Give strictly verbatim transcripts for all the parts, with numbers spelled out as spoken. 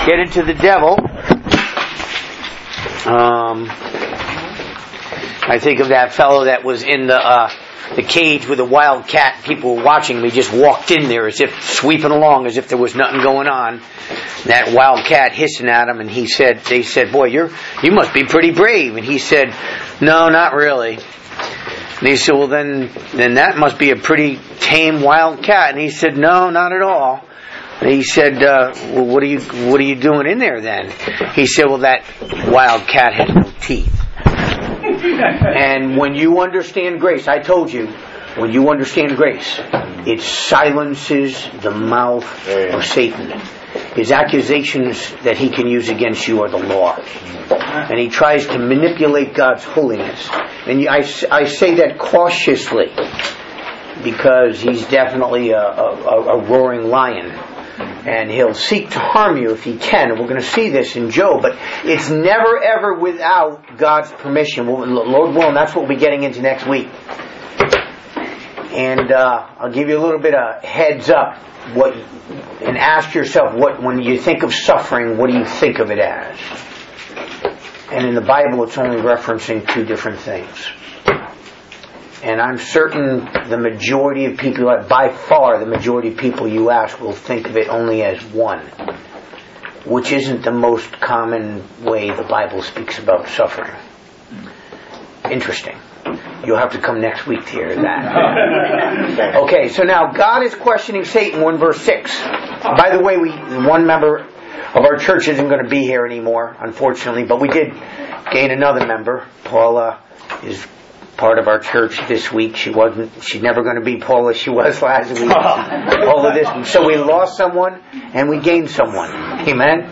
get into the devil. Um, I think of that fellow that was in the uh, the cage with a wild cat. People were watching him. He just walked in there as if sweeping along, as if there was nothing going on. That wild cat hissing at him, and he said, "They said, boy, you're you must be pretty brave." And he said, "No, not really." And he said, "Well, then, then that must be a pretty tame wild cat." And he said, "No, not at all." And he said, uh, "Well, what are you what are you doing in there then?" He said, "Well, that wild cat has no teeth." And when you understand grace, I told you, when you understand grace, it silences the mouth of Satan. His accusations that he can use against you are the law. And he tries to manipulate God's holiness. And I, I say that cautiously, because he's definitely a, a, a roaring lion. And he'll seek to harm you if he can. And we're going to see this in Job. But it's never ever without God's permission. Lord willing, that's what we'll be getting into next week. And uh, I'll give you a little bit of heads up. What and ask yourself, what when you think of suffering, what do you think of it as? And in the Bible, it's only referencing two different things. And I'm certain the majority of people, by far the majority of people you ask, will think of it only as one, which isn't the most common way the Bible speaks about suffering. Interesting. You'll have to come next week to hear that. Okay, so now God is questioning Satan, one verse six. By the way, we one member of our church isn't going to be here anymore, unfortunately, but we did gain another member. Paula is part of our church this week. She wasn't. She's never going to be Paula she was last week. Paula this week. So we lost someone and we gained someone. Amen.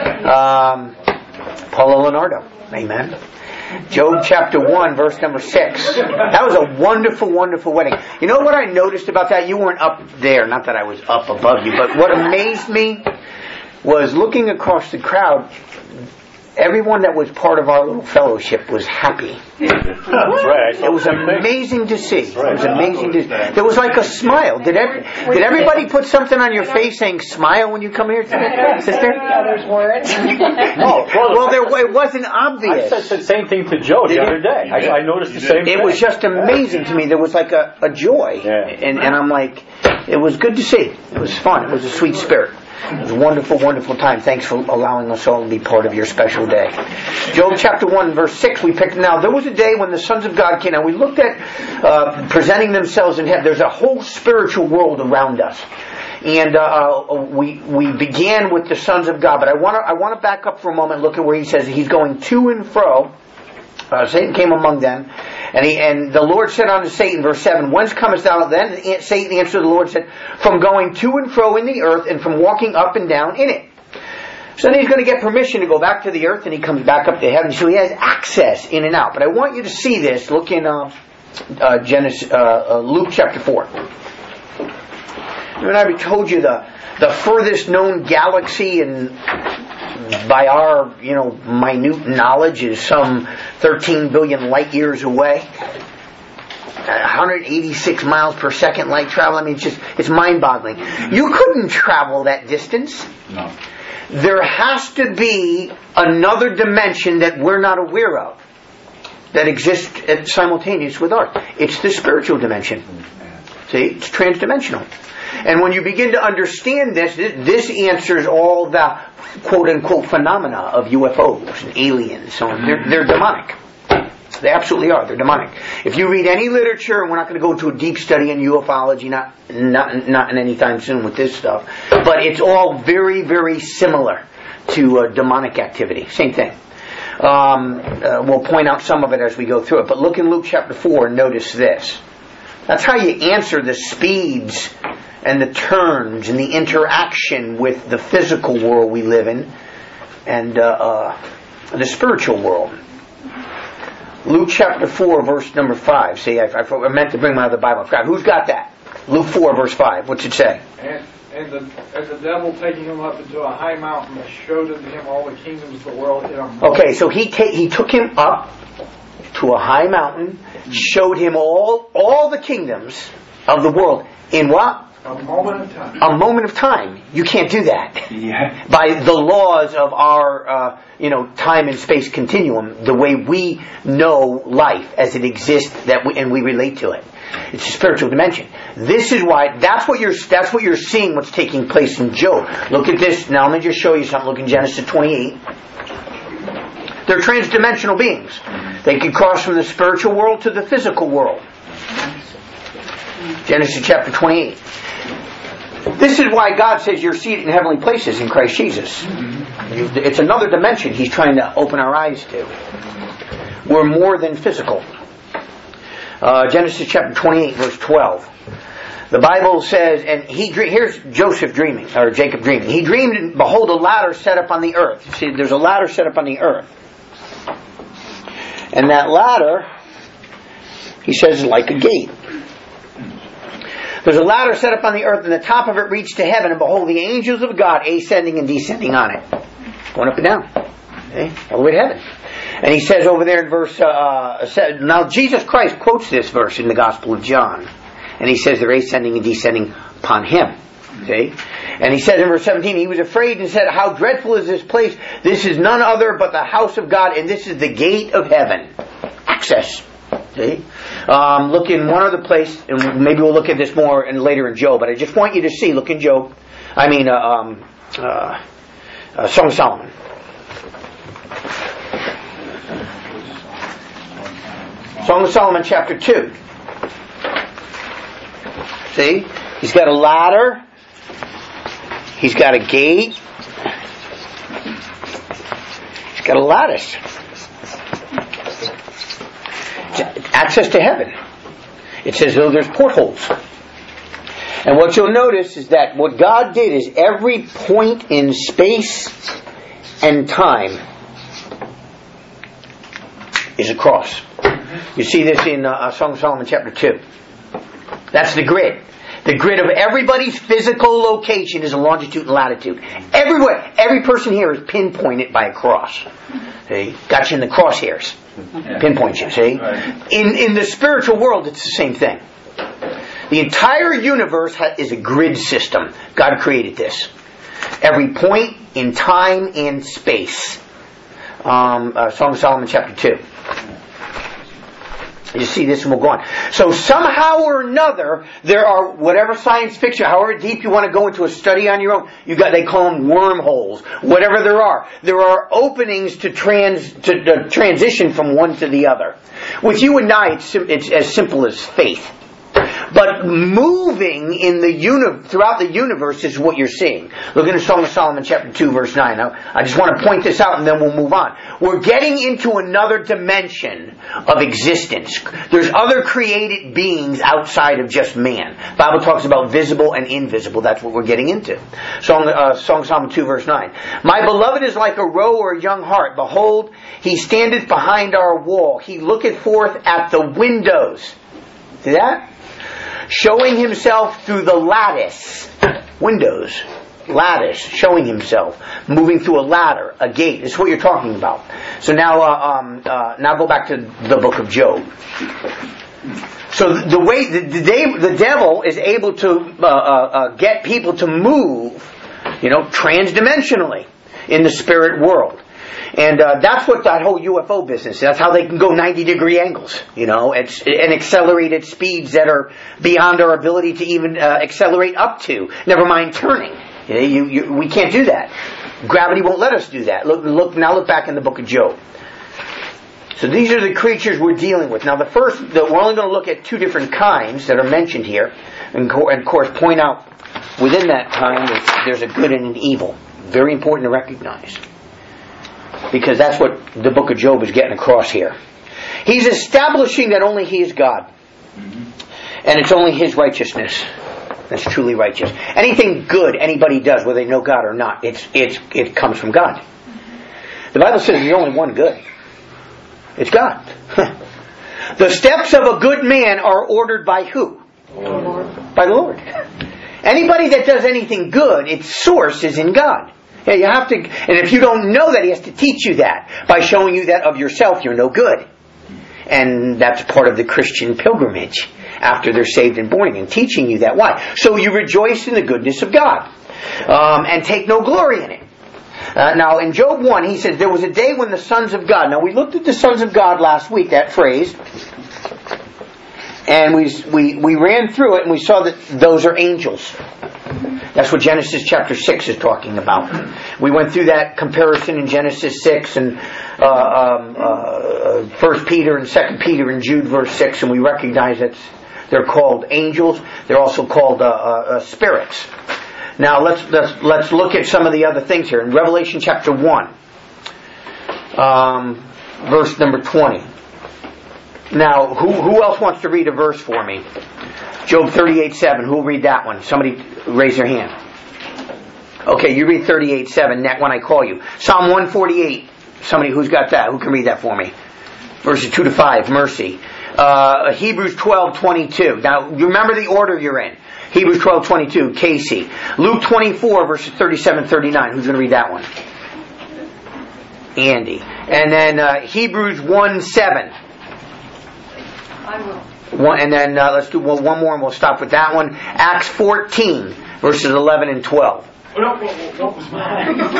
Um, Paula Leonardo. Amen. Job chapter one, verse number six. That was a wonderful, wonderful wedding. You know what I noticed about that? You weren't up there. Not that I was up above you. But what amazed me was looking across the crowd, everyone that was part of our little fellowship was happy. That's right. It was amazing to see. It was amazing to see. There was like a smile. Did every, did everybody put something on your face saying smile when you come here, sister? Others weren't. No. Well, there it wasn't obvious. I said the same thing to Joe the other day. I, I noticed the same thing. It was just amazing to me. There was like a, a joy. And, and I'm like, it was good to see. It was fun. It was a sweet spirit. It was a wonderful, wonderful time. Thanks for allowing us all to be part of your special day. Job chapter one, verse six, we picked. Now, there was a day when the sons of God came. Now, we looked at uh, presenting themselves in heaven. There's a whole spiritual world around us. And uh, we we began with the sons of God. But I want to I want to back up for a moment and look at where he says he's going to and fro. Uh, Satan came among them. And he, and the Lord said unto Satan, verse seven, whence comest thou? Then Satan answered the Lord, said, from going to and fro in the earth, and from walking up and down in it. So then he's going to get permission to go back to the earth, and he comes back up to heaven. So he has access in and out. But I want you to see this. Look in uh, uh, Genesis, uh, uh, Luke chapter four. And I told you the the furthest known galaxy, and by our, you know, minute knowledge, is some thirteen billion light years away. one hundred eighty-six miles per second light travel. I mean, it's just, it's mind-boggling. You couldn't travel that distance. No. There has to be another dimension that we're not aware of that exists simultaneous with ours. It's the spiritual dimension. See, it's transdimensional. And when you begin to understand this, this answers all the quote-unquote phenomena of U F Os and aliens. So they're, they're demonic. They absolutely are. They're demonic. If you read any literature, and we're not going to go into a deep study in ufology, not not not in any time soon with this stuff, but it's all very, very similar to uh, demonic activity. Same thing. Um, uh, we'll point out some of it as we go through it. But look in Luke chapter four and notice this. That's how you answer the speeds and the turns and the interaction with the physical world we live in and uh, uh, the spiritual world. Luke chapter four, verse number five. See, I, I meant to bring my other Bible. I forgot. Who's got that? Luke four, verse five. What's it say? And, and, the, and the devil taking him up into a high mountain showed unto him all the kingdoms of the world in a moment. Okay, so he ta- he took him up to a high mountain, showed him all all the kingdoms of the world in what? A moment of time. A moment of time. You can't do that. Yeah. By the laws of our, uh, you know, time and space continuum, the way we know life as it exists, that we, and we relate to it. It's a spiritual dimension. This is why, that's what you're, that's what you're seeing what's taking place in Job. Look at this. Now let me just show you something. Look in Genesis twenty-eight. They're transdimensional beings. They can cross from the spiritual world to the physical world. Genesis chapter twenty-eight. This is why God says you're seated in heavenly places in Christ Jesus. It's another dimension He's trying to open our eyes to. We're more than physical. Uh, Genesis chapter twenty-eight, verse twelve. The Bible says, and he here's Joseph dreaming, or Jacob dreaming. He dreamed, and behold, a ladder set up on the earth. See, there's a ladder set up on the earth. And that ladder, he says, is like a gate. There's a ladder set up on the earth, and the top of it reached to heaven, and behold, the angels of God ascending and descending on it. Going up and down. Okay? All the way to heaven. And he says over there in verse, uh, now Jesus Christ quotes this verse in the Gospel of John. And he says they're ascending and descending upon him. See? And he says in verse seventeen, he was afraid and said, how dreadful is this place? This is none other but the house of God, and this is the gate of heaven. Access. See? Um, look in one other place, and maybe we'll look at this more in, later in Job, but I just want you to see, look in Job, I mean, uh, um, uh, uh, Song of Solomon. Song of Solomon chapter two. See? He's got a ladder. He's got a gate. He's got a lattice. Access to heaven. It says, oh, there's portholes. And what you'll notice is that what God did is every point in space and time is a cross. You see this in uh, Song of Solomon chapter two. That's the grid. The grid of everybody's physical location is a longitude and latitude. Everywhere. Every person here is pinpointed by a cross. See? Got you in the crosshairs. Pinpoint you, see? In, in the spiritual world, it's the same thing. The entire universe ha- is a grid system. God created this. Every point in time and space. Um, uh, Song of Solomon chapter two. You see this and we'll go on. So somehow or another, there are, whatever science fiction, however deep you want to go into a study on your own, you got, they call them wormholes. Whatever there are. There are openings to trans, to, to transition from one to the other. With you and I, it's, it's as simple as faith. But moving in the uni- throughout the universe is what you're seeing. Look at the Song of Solomon chapter two verse nine. Now, I just want to point this out and then we'll move on. We're getting into another dimension of existence. There's other created beings outside of just man. The Bible talks about visible and invisible. That's what we're getting into. Song, uh, Song of Solomon two verse nine. My beloved is like a roe or a young hart. Behold, he standeth behind our wall. He looketh forth at the windows. See that? Showing himself through the lattice. Windows. Lattice. Showing himself. Moving through a ladder. A gate. This is what you're talking about. So now, uh, um, uh, now go back to the book of Job. So the way, the, the, the devil is able to uh, uh, uh, get people to move, you know, transdimensionally in the spirit world. And uh, that's what that whole U F O business is. That's how they can go ninety degree angles, you know, at, and accelerate at speeds that are beyond our ability to even uh, accelerate up to. Never mind turning. You know, you, you, we can't do that. Gravity won't let us do that. Look, look. Now look back in the book of Job. So these are the creatures we're dealing with. Now the first, the, we're only going to look at two different kinds that are mentioned here, and, co- and of course point out within that kind there's a good and an evil. Very important to recognize. Because that's what the book of Job is getting across here. He's establishing that only He is God. And it's only His righteousness that's truly righteous. Anything good anybody does, whether they know God or not, it's it's it comes from God. The Bible says there's only one good. It's God. The steps of a good man are ordered by who? The Lord. By the Lord. Anybody that does anything good, its source is in God. Yeah, you have to, and if you don't know that, He has to teach you that by showing you that of yourself you're no good. And that's part of the Christian pilgrimage. after they're saved and born again, teaching you that. Why? So you rejoice in the goodness of God, um, and take no glory in it. Uh, now in Job one, he says, there was a day when the sons of God. Now we looked at the sons of God last week, that phrase. And we, we, we ran through it and we saw that those are angels. That's what Genesis chapter six is talking about. We went through that comparison in Genesis six and uh, um, uh, First Peter and Second Peter and Jude verse six, and we recognize that they're called angels. They're also called uh, uh, spirits. Now let's, let's let's look at some of the other things here. In Revelation chapter one, um, verse number twenty. Now, who who else wants to read a verse for me? Job thirty-eight seven. Who will read that one? Somebody raise their hand. Okay, you read thirty-eight seven that when I call you. Psalm one forty-eight. Somebody who's got that? Who can read that for me? Verses two to five. Mercy. Uh, Hebrews twelve twenty-two. Now, you remember the order you're in. Hebrews twelve twenty-two. Casey. Luke twenty-four verses thirty-seven thirty-nine. Who's going to read that one? Andy. And then uh, Hebrews one seven. I will. One, and then uh, let's do one, one more and we'll stop with that one. Acts fourteen, verses eleven and twelve. What, what, what was mine? He was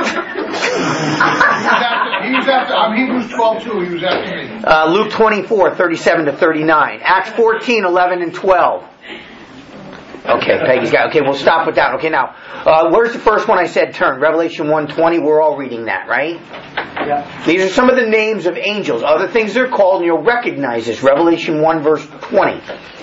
after, he was after, I'm Hebrews twelve too, he was after me. Uh, Luke twenty-four, thirty-seven to thirty-nine. Acts fourteen, eleven and twelve. Okay, Peggy's got, okay, we'll stop with that. Okay, now, uh, where's the first one I said turn? Revelation one twenty, we're all reading that, right? Yeah. These are some of the names of angels. Other things they're called, and you'll recognize this. Revelation one verse twenty.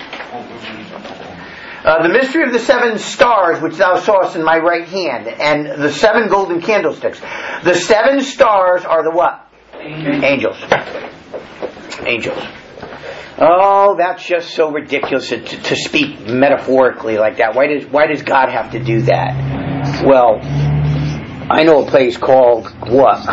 Uh, the mystery of the seven stars which thou sawest in my right hand, and the seven golden candlesticks. The seven stars are the what? Angels. Angels. Oh, that's just so ridiculous to, to speak metaphorically like that. Why does why does God have to do that? Well, I know a place called what?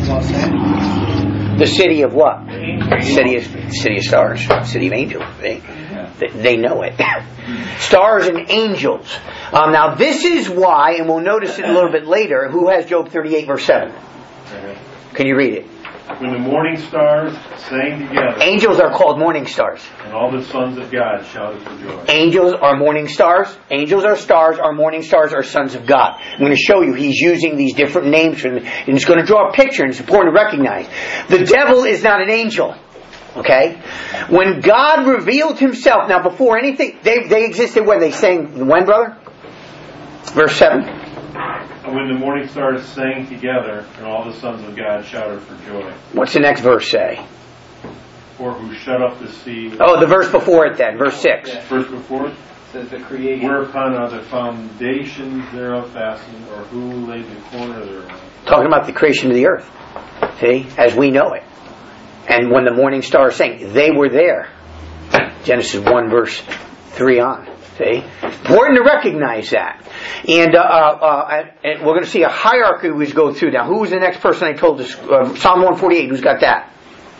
The city of what? City of City of Stars. City of Angels. They they, they know it. Stars and angels. Um, now this is why, and we'll notice it a little bit later. Who has Job thirty-eight verse seven? Can you read it? When the morning stars sang together, Angels are called morning stars. and all the sons of God shouted for joy. Angels are morning stars. Angels are stars. Are morning stars are sons of God. I'm going to show you he's using these different names for them, and it's going to draw a picture, and it's important to recognize. The devil is not an angel. Okay? When God revealed himself, now before anything, they, they existed when? They sang, when, brother? Verse seven. And when the morning stars sang together, and all the sons of God shouted for joy. What's the next verse say? For who shut up the sea. Oh, the verse before it then, verse six. Verse before it Says the creator. whereupon are the foundations thereof fastened, or who laid the corner thereof? Talking about the creation of the earth. See? As we know it. And when the morning stars sang, they were there. Genesis one verse three on. See? Important to recognize that. And, uh, uh, and we're going to see a hierarchy we go through. Now, who was the next person I told us? Uh, Psalm one forty-eight. Who's got that?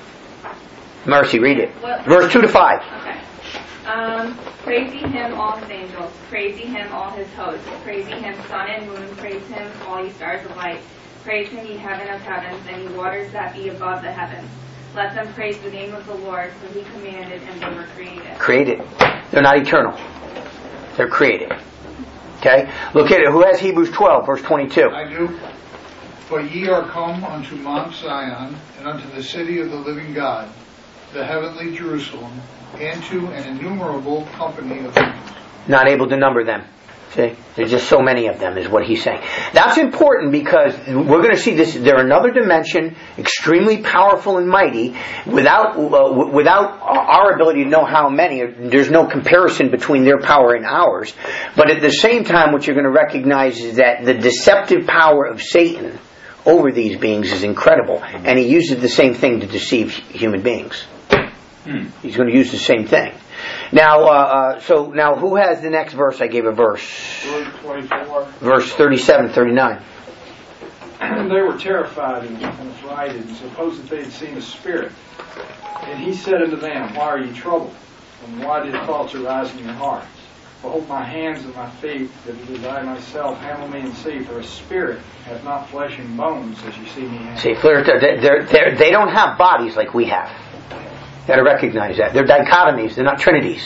Mercy, read it. Well, Verse two to five. Okay. Um, praise ye him, all his angels. Praise ye him, all his hosts. Praise ye him, sun and moon. Praise him, all ye stars of light. Praise him, ye heaven of heavens, and ye waters that be above the heavens. Let them praise the name of the Lord, for he commanded, and they were created. Created. They're not eternal. They're created. Okay? Look at it. Who has Hebrews twelve, verse twenty-two? I do. But ye are come unto Mount Zion, and unto the city of the living God, the heavenly Jerusalem, and to an innumerable company of angels. Not able to number them. See? There's just so many of them is what he's saying. That's important because we're going to see this. They're another dimension, extremely powerful and mighty, without uh, without our ability to know how many. There's no comparison between their power and ours. But at the same time, what you're going to recognize is that the deceptive power of Satan over these beings is incredible. And he uses the same thing to deceive human beings. He's going to use the same thing. Now, uh, uh, so now who has the next verse? I gave a verse. Verse twenty-four. Verse thirty-seven, thirty-nine. And they were terrified and affrighted, and supposed that they had seen a spirit. And he said unto them, why are ye troubled? And why did thoughts arise in your hearts? Behold my hands and my feet, that it is I myself, handle me and see, for a spirit hath not flesh and bones, as you see me have. See, they're, they're, they're, they don't have bodies like we have. You got to recognize that. They're dichotomies. They're not trinities.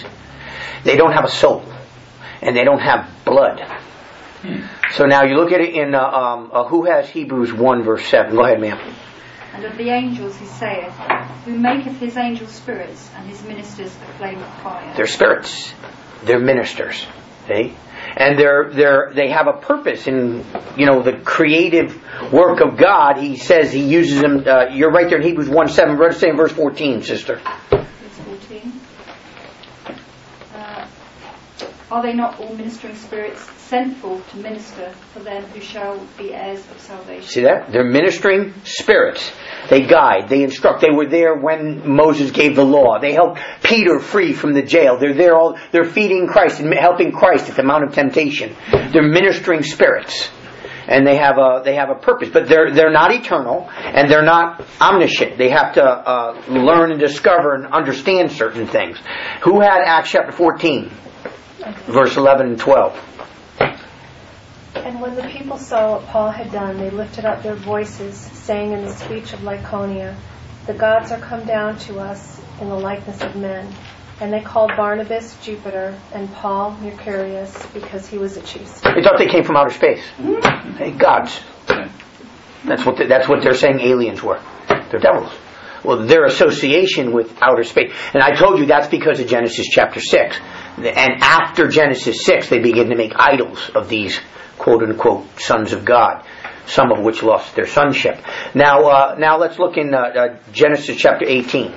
They don't have a soul. And they don't have blood. Hmm. So now you look at it in, uh, um, uh, who has Hebrews one verse seven? Go ahead, ma'am. And of the angels he saith, who maketh his angels spirits, and his ministers a flame of fire. They're spirits. They're ministers. See? And they're, they're, they have a purpose in, you know, the creative work of God. He says he uses them, uh, you're right there in Hebrews one seven, let's say in verse fourteen, sister. Verse fourteen. Uh, are they not all ministering spirits sent forth to minister for them who shall be heirs of salvation? See that? They're ministering spirits. They guide, they instruct. They were there when Moses gave the law. They helped Peter free from the jail. They're there all, they're feeding Christ and helping Christ at the Mount of Temptation. They're ministering spirits. And they have a, they have a purpose. But they're, they're not eternal and they're not omniscient. They have to uh, learn and discover and understand certain things. Who had Acts chapter fourteen? Verse eleven and twelve. And when the people saw what Paul had done, they lifted up their voices, saying in the speech of Lycaonia, the gods are come down to us in the likeness of men. And they called Barnabas Jupiter and Paul Mercurius, because he was a chief. They thought they came from outer space. Mm-hmm. Hey, gods. That's what, the, that's what they're saying aliens were. They're devils. Well, their association with outer space. And I told you that's because of Genesis chapter six. And after Genesis six, they begin to make idols of these quote-unquote sons of God, some of which lost their sonship. Now, uh, now let's look in uh, uh, Genesis chapter eighteen.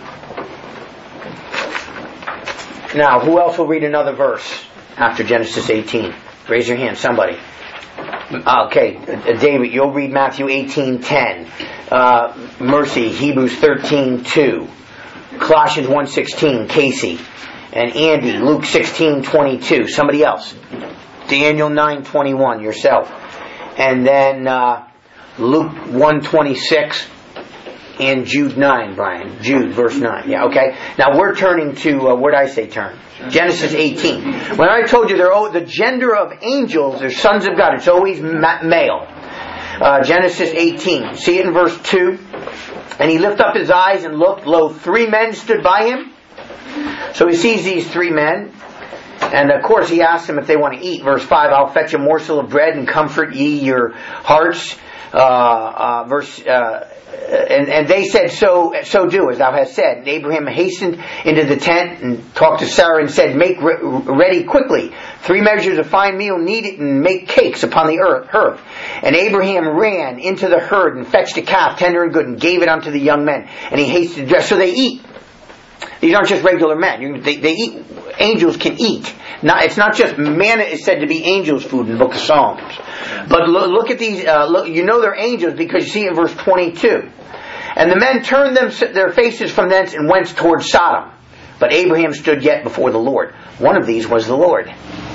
Now, who else will read another verse after Genesis eighteen? Raise your hand, somebody. Okay, uh, David, you'll read Matthew eighteen ten. Uh, Mercy, Hebrews thirteen two. Colossians one sixteen, Casey. And Andy, Luke sixteen twenty-two. Somebody else. Daniel nine twenty-one, yourself. And then uh, Luke one twenty-six and Jude nine, Brian. Jude, verse nine. Yeah, okay. Now we're turning to, uh, where did I say turn? Genesis eighteen. When I told you they're oh, the gender of angels, they're sons of God. It's always ma- male. Uh, Genesis eighteen. See it in verse two? And he lifted up his eyes and looked, lo, three men stood by him. So he sees these three men. And of course he asks them if they want to eat. Verse five, I'll fetch a morsel of bread and comfort ye your hearts. Uh, uh, verse, uh, and, and they said, so, so do as thou hast said. And Abraham hastened into the tent and talked to Sarah and said, make re- ready quickly three measures of fine meal, knead it and make cakes upon the earth, hearth. And Abraham ran into the herd and fetched a calf tender and good and gave it unto the young men. And he hasted to dress. So they eat. These aren't just regular men. You, they, they eat. Angels can eat. Not, it's not just manna is said to be angels' food in the book of Psalms. But look, look at these. Uh, look, you know they're angels because you see in verse twenty-two. And the men turned them, their faces from thence and went towards Sodom. But Abraham stood yet before the Lord. One of these was the Lord.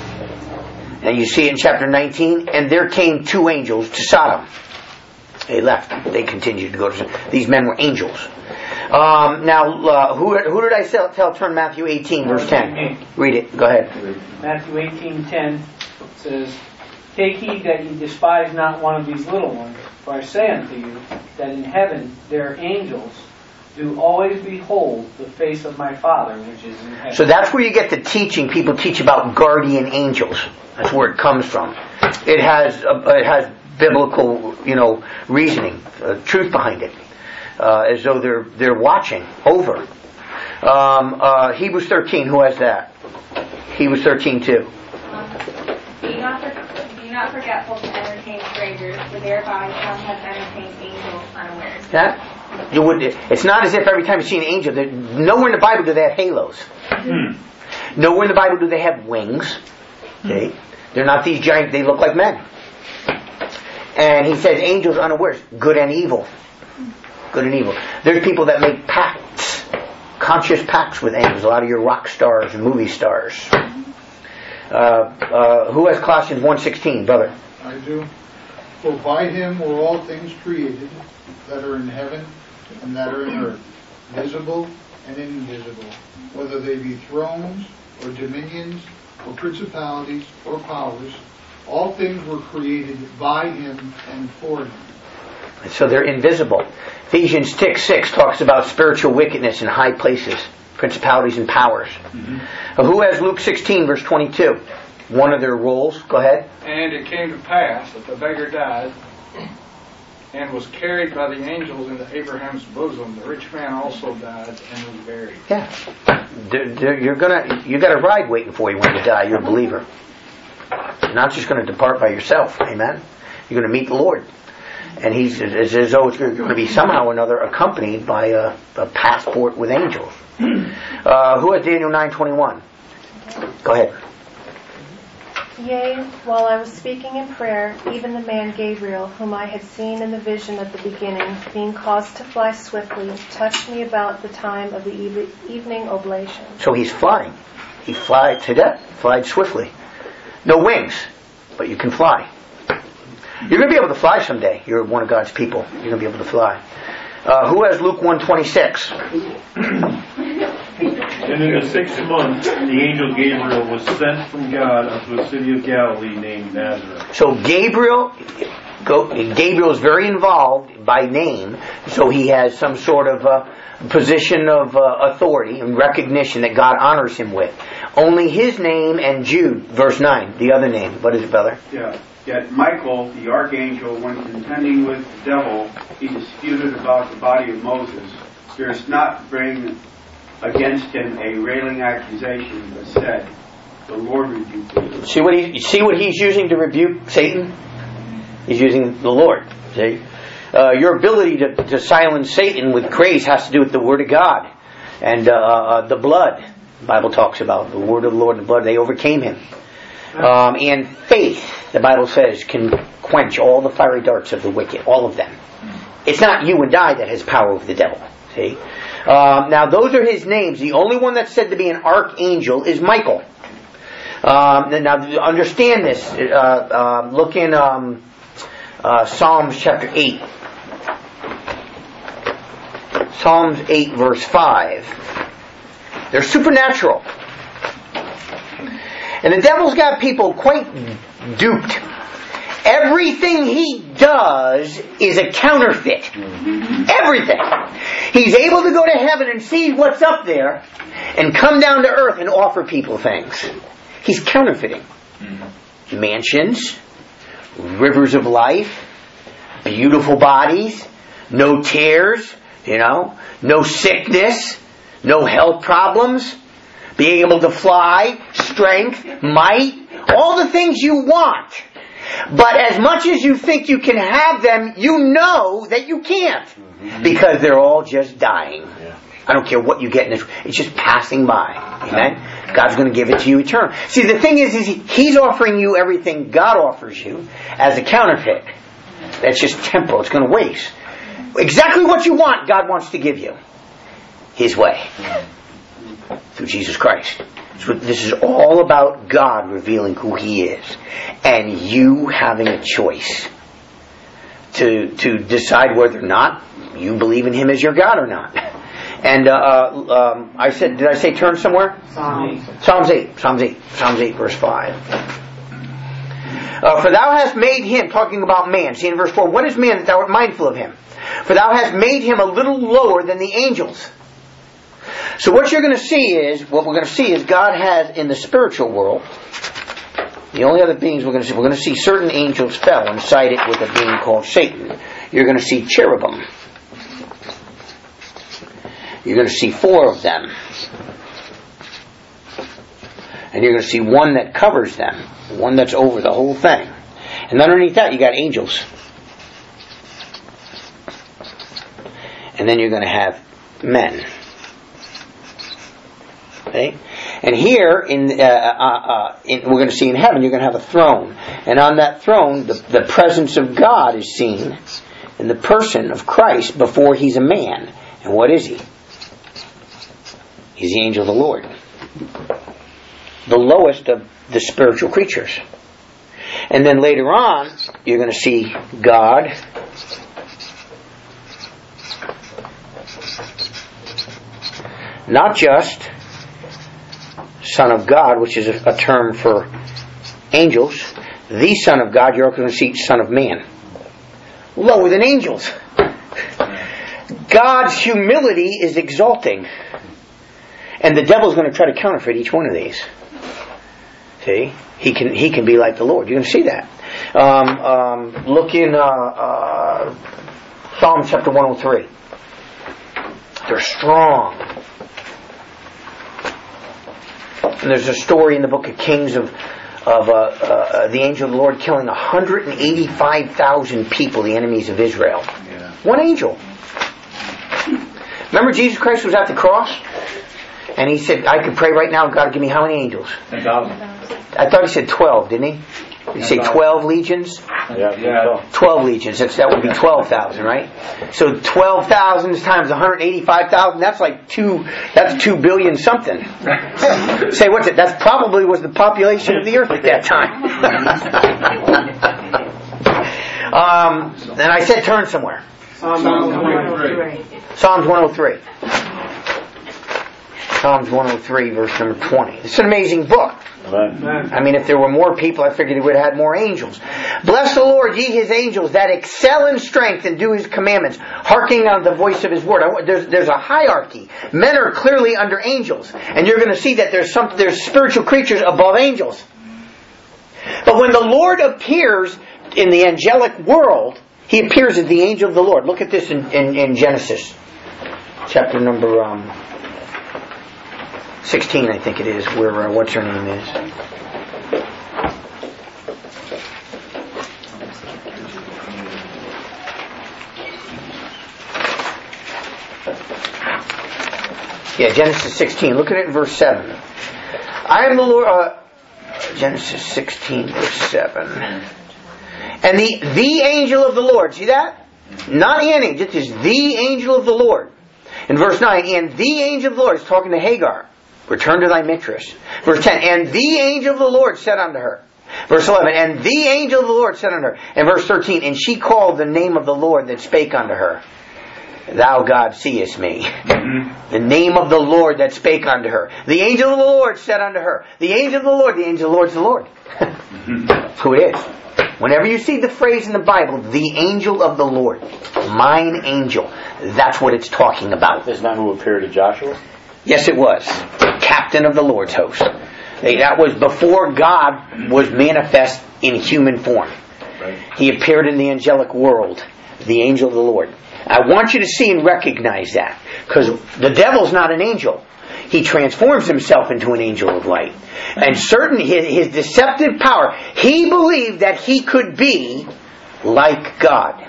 And you see it in chapter nineteen. And there came two angels to Sodom. They left. They continued to go to Sodom. These men were angels. Um, now, uh, who, who did I tell, tell turn Matthew eighteen, verse ten? Read it. Go ahead. Matthew eighteen ten says, take heed that ye despise not one of these little ones. For I say unto you, that in heaven their angels do always behold the face of my Father which is in heaven. So that's where you get the teaching. People teach about guardian angels. That's where it comes from. It has uh, it has biblical, you know, reasoning, uh, truth behind it. Uh, as though they're they're watching over. Um, uh, Hebrews thirteen, who has that? Hebrews thirteen too. Um, be not for, be not forgetful to entertain strangers, for thereby some have entertained angels unawares. That you would. It's not as if every time you see an angel, nowhere in the Bible do they have halos. Mm-hmm. Nowhere in the Bible do they have wings. Okay, they're not these giant. They look like men. And he says angels unawares, good and evil. Good and evil. There's people that make pacts, conscious pacts with angels. A lot of your rock stars and movie stars. Uh, uh, who has Colossians one sixteen, brother? I do. For by him were all things created, that are in heaven and that are in earth, visible and invisible, whether they be thrones or dominions or principalities or powers. All things were created by him and for him. So they're invisible. Ephesians six six talks about spiritual wickedness in high places. principalities and powers. Mm-hmm. Uh, who has Luke sixteen, verse twenty-two? One of their roles. Go ahead. And it came to pass that the beggar died and was carried by the angels into Abraham's bosom. The rich man also died and was buried. Yeah. D- d- you're gonna, you got a ride waiting for you when you die. You're a believer. You're not just going to depart by yourself. Amen. You're going to meet the Lord. And he's it's as though it's going to be somehow or another accompanied by a, a passport with angels. Uh, who has Daniel nine twenty-one? Go ahead. Yea, while I was speaking in prayer, even the man Gabriel, whom I had seen in the vision at the beginning, being caused to fly swiftly, touched me about the time of the eve- evening oblation. So he's flying. He flied to death, flied swiftly. No wings, but you can fly. You're going to be able to fly someday. You're one of God's people. You're going to be able to fly. Uh, who has Luke one twenty-six? And in the sixth month, the angel Gabriel was sent from God unto a city of Galilee named Nazareth. So Gabriel, go, Gabriel is very involved by name, so he has some sort of uh, position of uh, authority and recognition that God honors him with. Only his name and Jude, verse nine, the other name. What is it, brother? Yeah. Yet Michael, the archangel, when contending with the devil, he disputed about the body of Moses, durst not bring against him a railing accusation, but said, "The Lord rebuke thee." See what he see what he's using to rebuke Satan? He's using the Lord. See, uh, your ability to, to silence Satan with grace has to do with the Word of God and uh, the blood. The Bible talks about the Word of the Lord and the blood. They overcame him. Um, and faith, the Bible says, can quench all the fiery darts of the wicked, all of them. It's not you and I that has power over the devil. See? Um, now, those are his names. The only one that's said to be an archangel is Michael. Um, now, understand this. Uh, uh, look in um, uh, Psalms chapter eight. Psalms eight, verse five. They're supernatural. And the devil's got people quite duped. Everything he does is a counterfeit. Everything. He's able to go to heaven and see what's up there and come down to earth and offer people things. He's counterfeiting. Mansions, rivers of life, beautiful bodies, no tears, you know, no sickness, no health problems, being able to fly, strength, might, all the things you want. But as much as you think you can have them, you know that you can't. Because they're all just dying. I don't care what you get in this. It's just passing by. Amen? God's going to give it to you eternal. See, the thing is, is He's offering you everything God offers you as a counterfeit. That's just temporal. It's going to waste. Exactly what you want, God wants to give you. His way. Through Jesus Christ. So this is all about God revealing who He is. And you having a choice to to decide whether or not you believe in Him as your God or not. And uh, um, I said, did I say turn somewhere? Psalms. Psalms eight. Psalms eight. Psalms eight, verse five. Uh, For thou hast made him, talking about man. See in verse four, what is man that thou art mindful of him? For thou hast made him a little lower than the angels. So what you're going to see is, what we're going to see is God has in the spiritual world, the only other beings we're going to see, we're going to see certain angels fell and sided with a being called Satan. You're going to see cherubim. You're going to see four of them. And you're going to see one that covers them. One that's over the whole thing. And underneath that you got angels. And then you're going to have men. Okay? And here, in, uh, uh, uh, in we're going to see in heaven, you're going to have a throne. And on that throne, the, the presence of God is seen in the person of Christ before He's a man. And what is He? He's the angel of the Lord. The lowest of the spiritual creatures. And then later on, you're going to see God not just Son of God, which is a, a term for angels. The Son of God, you're going to see Son of Man. Lower than angels. God's humility is exalting. And the devil's going to try to counterfeit each one of these. See? He can he can be like the Lord. You're going to see that. Um, um, look in uh, uh, Psalm chapter one oh three. They're strong. And there's a story in the book of Kings of of uh, uh, the angel of the Lord killing one hundred eighty-five thousand people, the enemies of Israel. Yeah. One angel. Remember Jesus Christ was at the cross? And he said, I could pray right now, God, give me how many angels? ten thousand. I thought he said twelve, didn't he? Did he say twelve legions? Yeah, yeah. twelve legions. That's, that would be twelve thousand, right? So twelve thousand times one hundred eighty-five thousand, that's like two, that's two billion something. Say, what's it? That probably was the population of the earth at that time. um, and I said turn somewhere. Psalms one oh three. Psalms one oh three. Psalms one oh three, verse number twenty. It's an amazing book. Amen. I mean, if there were more people, I figured he would have had more angels. Bless the Lord, ye his angels, that excel in strength and do his commandments, hearkening on the voice of his word. There's, there's a hierarchy. Men are clearly under angels. And you're going to see that there's some there's spiritual creatures above angels. But when the Lord appears in the angelic world, he appears as the angel of the Lord. Look at this in, in, in Genesis. Chapter number... Um, sixteen, I think it is, where, uh, what's her name is. Yeah, Genesis sixteen. Look at it in verse seven. I am the Lord, uh, Genesis sixteen, verse seven. And the, the angel of the Lord, see that? Not an angel, it is the angel of the Lord. In verse nine, and the angel of the Lord is talking to Hagar. Return to thy mistress. Verse ten, and the angel of the Lord said unto her. Verse eleven, and the angel of the Lord said unto her. And verse thirteen, and she called the name of the Lord that spake unto her. Thou God seest me. Mm-hmm. The name of the Lord that spake unto her. The angel of the Lord said unto her. The angel of the Lord, the angel of the Lord is the Lord. That's who it is. Whenever you see the phrase in the Bible, the angel of the Lord, mine angel, that's what it's talking about. Isn't that who appeared to Joshua? Yes, it was. Captain of the Lord's host. That was before God was manifest in human form. Right. He appeared in the angelic world, the angel of the Lord. I want you to see and recognize that. Because the devil's not an angel. He transforms himself into an angel of light. And certain his, his deceptive power, he believed that he could be like God.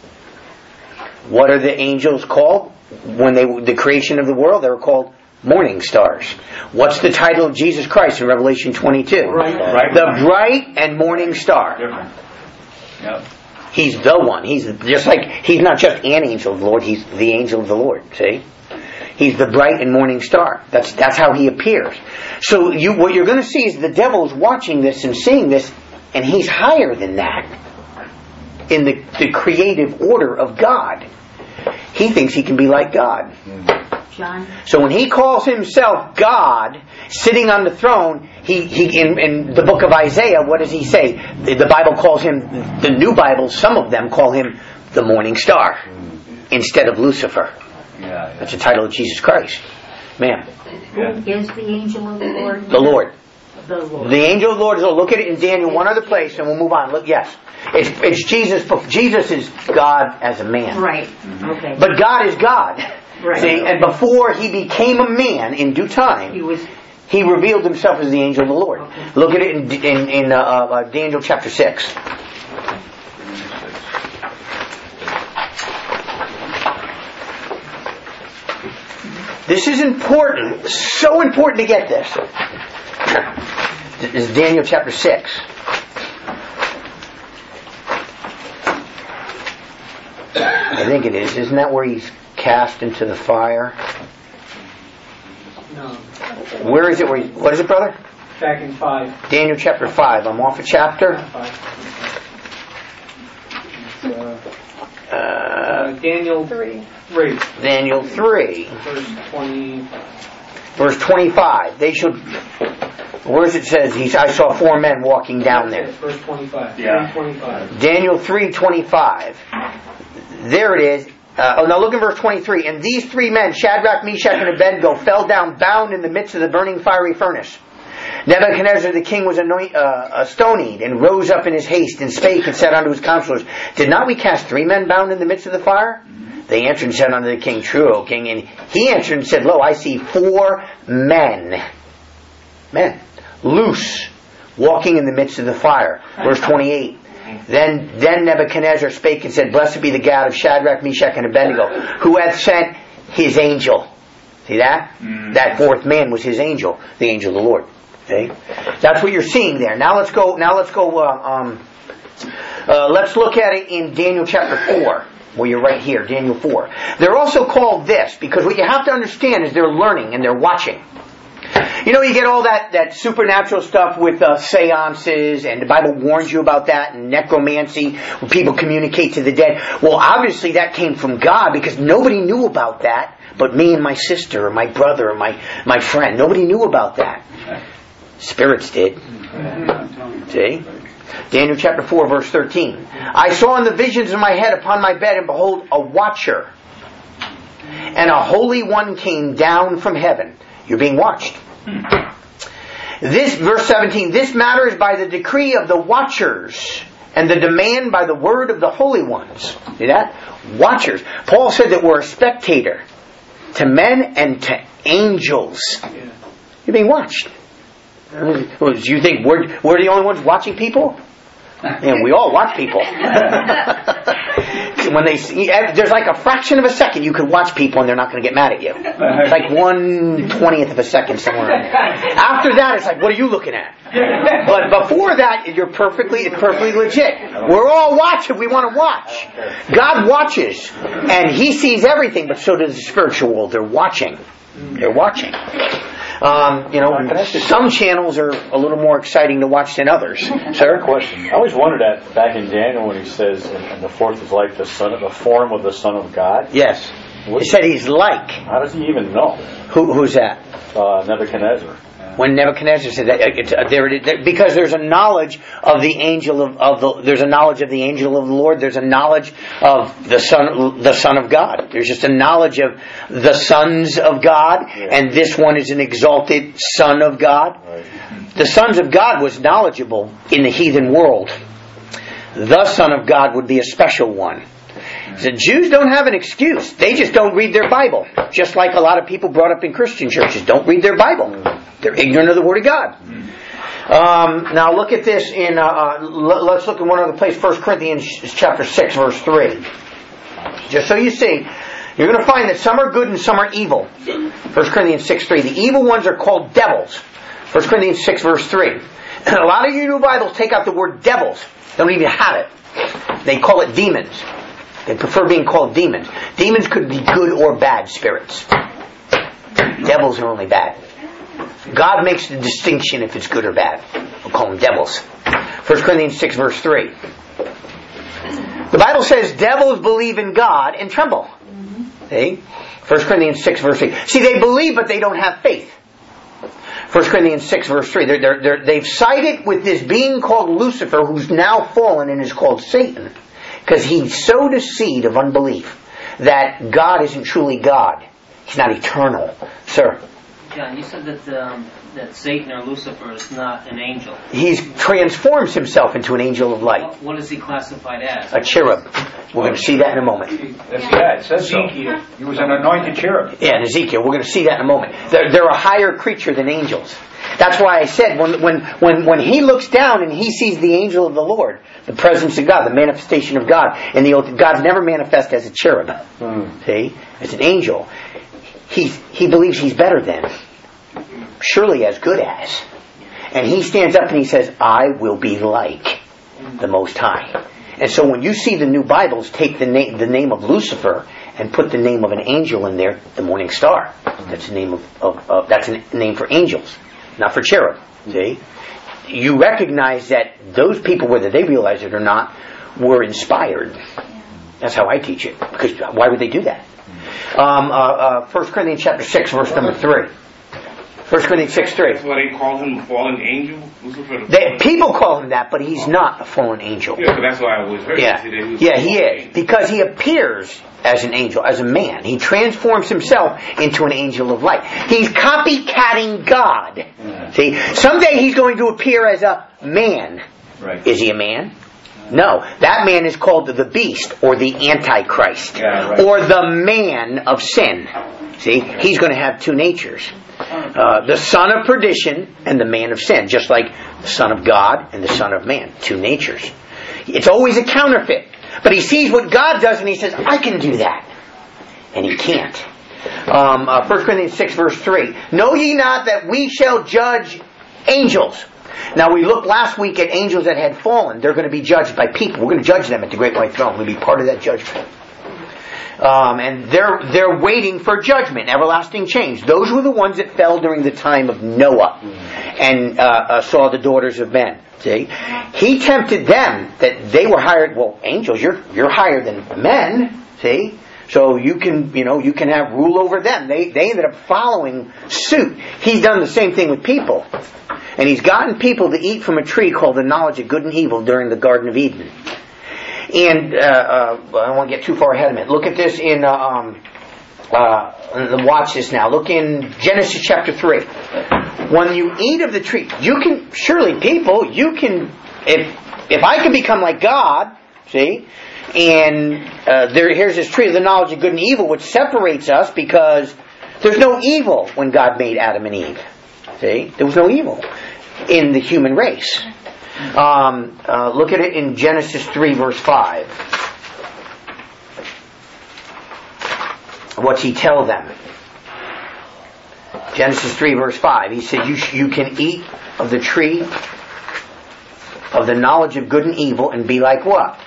What are the angels called? When they the creation of the world, they were called morning stars. What's the title of Jesus Christ in Revelation twenty-two? Right. Right. The bright and morning star. Different. Yep. He's the one. He's just like, he's not just an angel of the Lord, he's the angel of the Lord. See? He's the bright and morning star. That's that's how he appears. So you what you're going to see is the devil is watching this and seeing this, and he's higher than that in the, the creative order of God. He thinks he can be like God. John. So when he calls himself God, sitting on the throne, he, he in, in the book of Isaiah, what does he say? The, the Bible calls him, the new Bible, some of them call him the morning star instead of Lucifer. Yeah, yeah. That's the title of Jesus Christ. Ma'am. Who is the angel of the Lord? The Lord. The Lord. The angel of the Lord. So look at it in Daniel, one other place, and we'll move on. Look, yes. It's, it's Jesus. Jesus is God as a man. Right. Okay. But God is God. Right. See, and before he became a man in due time, He was. he revealed himself as the angel of the Lord. Okay. Look at it in, in, in uh, uh, Daniel chapter six. This is important, so important to get this. This is Daniel chapter six. I think it is. Isn't that where he's cast into the fire? No. Where is it? Where he, what is it, brother? Back in five. Daniel chapter five. I'm off a chapter. Five. Uh, Uh, uh, Daniel Three. three, Daniel three. verse twenty. Verse twenty-five. They should. Where does it says? He, I saw four men walking down there. Verse twenty-five. Yeah. twenty-five. Daniel three twenty-five. There it is. Uh, oh, now look in verse twenty-three. And these three men, Shadrach, Meshach, and Abednego, fell down bound in the midst of the burning fiery furnace. Nebuchadnezzar the king was anoint, uh, stonied, and rose up in his haste, and spake, and said unto his counselors, Did not we cast three men bound in the midst of the fire? They answered and said unto the king, True, O king. And he answered and said, Lo, I see four men, men, loose, walking in the midst of the fire. Verse twenty-eight. Then, then Nebuchadnezzar spake and said, Blessed be the God of Shadrach, Meshach, and Abednego, who hath sent his angel. See that? Mm. That fourth man was his angel, the angel of the Lord. Okay? That's what you're seeing there. Now let's go. Now let's go. Uh, um, uh, let's look at it in Daniel chapter four. Well, you're right here, Daniel four. They're also called this because what you have to understand is they're learning and they're watching. You know, you get all that, that supernatural stuff with uh, seances, and the Bible warns you about that, and necromancy, when people communicate to the dead. Well, obviously that came from God because nobody knew about that but me and my sister or my brother or my, my friend. Nobody knew about that. Spirits did. See? Daniel chapter four, verse thirteen. I saw in the visions of my head upon my bed, and behold, a watcher, and a holy one came down from heaven. You're being watched. This, verse seventeen, this matter is by the decree of the watchers, and the demand by the word of the holy ones. See that? Watchers. Paul said that we're a spectator to men and to angels. You're being watched. Do you think we're, we're the only ones watching people? And we all watch people. When they see, there's like a fraction of a second you can watch people and they're not going to get mad at you. It's like one twentieth of a second somewhere. After that, it's like, what are you looking at? But before that, you're perfectly, it's perfectly legit. We're all watching. We want to watch. God watches, and He sees everything. But so does the spiritual world. They're watching. They're watching. Um, you know, some channels are a little more exciting to watch than others. Sir? Question. I always wondered that back in Daniel when he says, and the fourth is like the son of the form of the Son of God. Yes. He said he's like. How does he even know? Who, who's that? Uh, Nebuchadnezzar. When Nebuchadnezzar said that, it's, uh, there, there, because there's a knowledge of the angel of, of the, there's a knowledge of the angel of the Lord. There's a knowledge of the Son, the Son of God. There's just a knowledge of the sons of God, yeah. And this one is an exalted Son of God. Right. The sons of God was knowledgeable in the heathen world. The Son of God would be a special one. The Jews don't have an excuse. They just don't read their Bible. Just like a lot of people brought up in Christian churches don't read their Bible. They're ignorant of the Word of God. Um, now look at this in, uh, uh, let's look at one other place, First Corinthians chapter six, verse three. Just so you see, you're going to find that some are good and some are evil. First Corinthians six, three. The evil ones are called devils. First Corinthians six, verse three. And a lot of your new Bibles take out the word devils. They don't even have it. They call it demons. They prefer being called demons. Demons could be good or bad spirits. Devils are only bad. God makes the distinction if it's good or bad. We'll call them devils. First Corinthians six, verse three. The Bible says devils believe in God and tremble. See? First Corinthians six, verse three. See, they believe, but they don't have faith. First Corinthians six, verse three. They're, they're, they're, they've sided with this being called Lucifer, who's now fallen and is called Satan. Because he sowed a seed of unbelief that God isn't truly God. He's not eternal. Sir? John, you said that um, that Satan or Lucifer is not an angel. He transforms himself into an angel of light. What, what is he classified as? A cherub. We're going to see that in a moment. Yeah, it says Ezekiel. He was an anointed cherub. Yeah, in Ezekiel. We're going to see that in a moment. They're, they're a higher creature than angels. That's why I said when, when, when, when he looks down and he sees the angel of the Lord, the presence of God, the manifestation of God, and the oath, God's never manifest as a cherub. Mm. See? As an angel. He, he believes he's better than. Surely as good as. And he stands up and he says, I will be like the Most High. And so when you see the new Bibles take the name, the name of Lucifer and put the name of an angel in there, the morning star. That's a name of, of, of that's a name for angels, not for cherub. See? You recognize that those people, whether they realize it or not, were inspired. That's how I teach it. Because why would they do that? Um, uh, uh, First Corinthians chapter six, verse number three. First Corinthians six three. That's why they call him a fallen angel. Lucifer, the They, fallen people call him that, but he's not a fallen angel. Yeah, but that's why I always heard Yeah, you say that he was yeah, a he fallen is. angel. Because he appears as an angel, as a man. He transforms himself into an angel of light. He's copycatting God. See, someday he's going to appear as a man. Right. Is he a man? No. That man is called the beast, or the Antichrist, Yeah, right. or the man of sin. See, he's going to have two natures. Uh, the son of perdition and the man of sin, just like the son of God and the son of man, two natures. It's always a counterfeit. But he sees what God does and he says, I can do that. And he can't. Um, uh, First Corinthians six verse three. Know ye not that we shall judge angels? Now we looked last week at angels that had fallen. They're going to be judged by people. We're going to judge them at the great white throne. We'll be part of that judgment. Um, and they're they're waiting for judgment, everlasting change. Those were the ones that fell during the time of Noah and uh, uh, saw the daughters of men. See, he tempted them that they were higher. Well, angels, you're you're higher than men. See, so you can you know you can have rule over them. They they ended up following suit. He's done the same thing with people, and he's gotten people to eat from a tree called the knowledge of good and evil during the Garden of Eden. And uh, uh, I don't want to get too far ahead of it. Look at this in, uh, um, uh, watch this now. Look in Genesis chapter three. When you eat of the tree, you can, surely people, you can, if if I can become like God, see, and uh, there here's this tree of the knowledge of good and evil, which separates us because there's no evil when God made Adam and Eve. See, there was no evil in the human race. Um, uh, look at it in Genesis three verse five. What's he tell them? Genesis three verse five. He said, you, sh- you can eat of the tree of the knowledge of good and evil and be like what?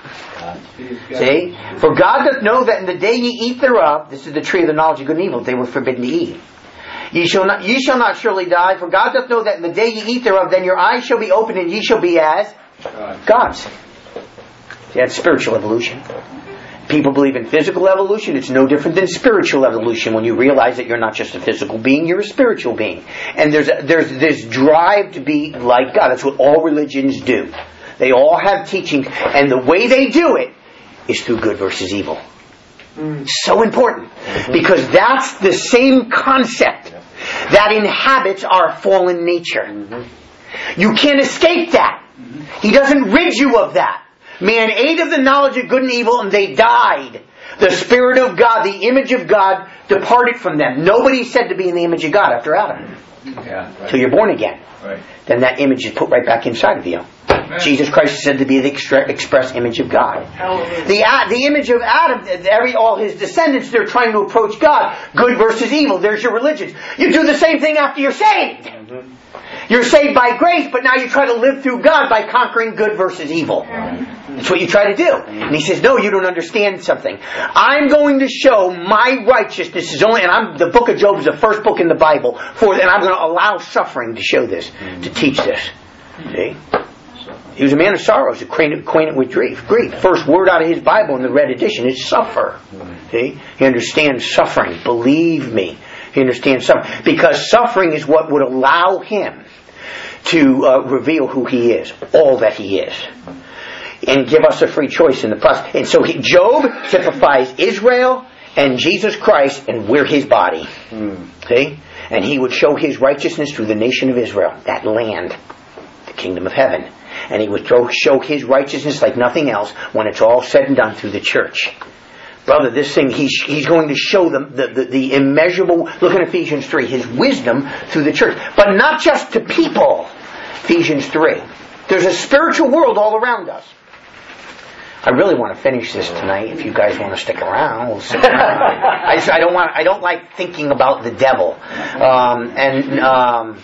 See? For God doth know that in the day ye eat thereof, this is the tree of the knowledge of good and evil, they were forbidden to eat. Ye shall not, ye shall not surely die, for God doth know that in the day ye eat thereof, then your eyes shall be opened, and ye shall be as gods. See, that's spiritual evolution. People believe in physical evolution. It's no different than spiritual evolution when you realize that you're not just a physical being, you're a spiritual being. And there's a, there's this drive to be like God. That's what all religions do. They all have teachings, and the way they do it is through good versus evil. Mm. So important. Because that's the same concept that inhabits our fallen nature. Mm-hmm. You can't escape that. Mm-hmm. He doesn't rid you of that. Man ate of the knowledge of good and evil and they died. The Spirit of God, the image of God, departed from them. Nobody's said to be in the image of God after Adam. Yeah, right. So you're born again. Right. Then that image is put right back inside of you. Amen. Jesus Christ is said to be the extra, express image of God. The uh, the image of Adam, every all his descendants, they're trying to approach God. Good versus evil. There's your religion. You do the same thing after you're saved. Mm-hmm. You're saved by grace, but now you try to live through God by conquering good versus evil. That's what you try to do. And he says, no, you don't understand something. I'm going to show my righteousness is only, and I'm, the book of Job is the first book in the Bible, for, and I'm going to allow suffering to show this, to teach this. See? He was a man of sorrows, acquainted, acquainted with grief. Grief. First word out of his Bible in the red edition is suffer. See? He understands suffering. Believe me. He understands suffering. Because suffering is what would allow him to uh, reveal who he is. All that he is. And give us a free choice in the process. And so he, Job typifies Israel and Jesus Christ, and we're his body. Mm. See? And he would show his righteousness through the nation of Israel, that land, the kingdom of heaven. And he would throw, show his righteousness like nothing else when it's all said and done through the church. Brother, this thing, he's, he's going to show them the, the, the immeasurable, look at Ephesians three, his wisdom through the church. But not just to people. Ephesians three. There's a spiritual world all around us. I really want to finish this tonight. If you guys want to stick around, we'll stick around. I, just, I don't want. I don't like thinking about the devil. Um, and um,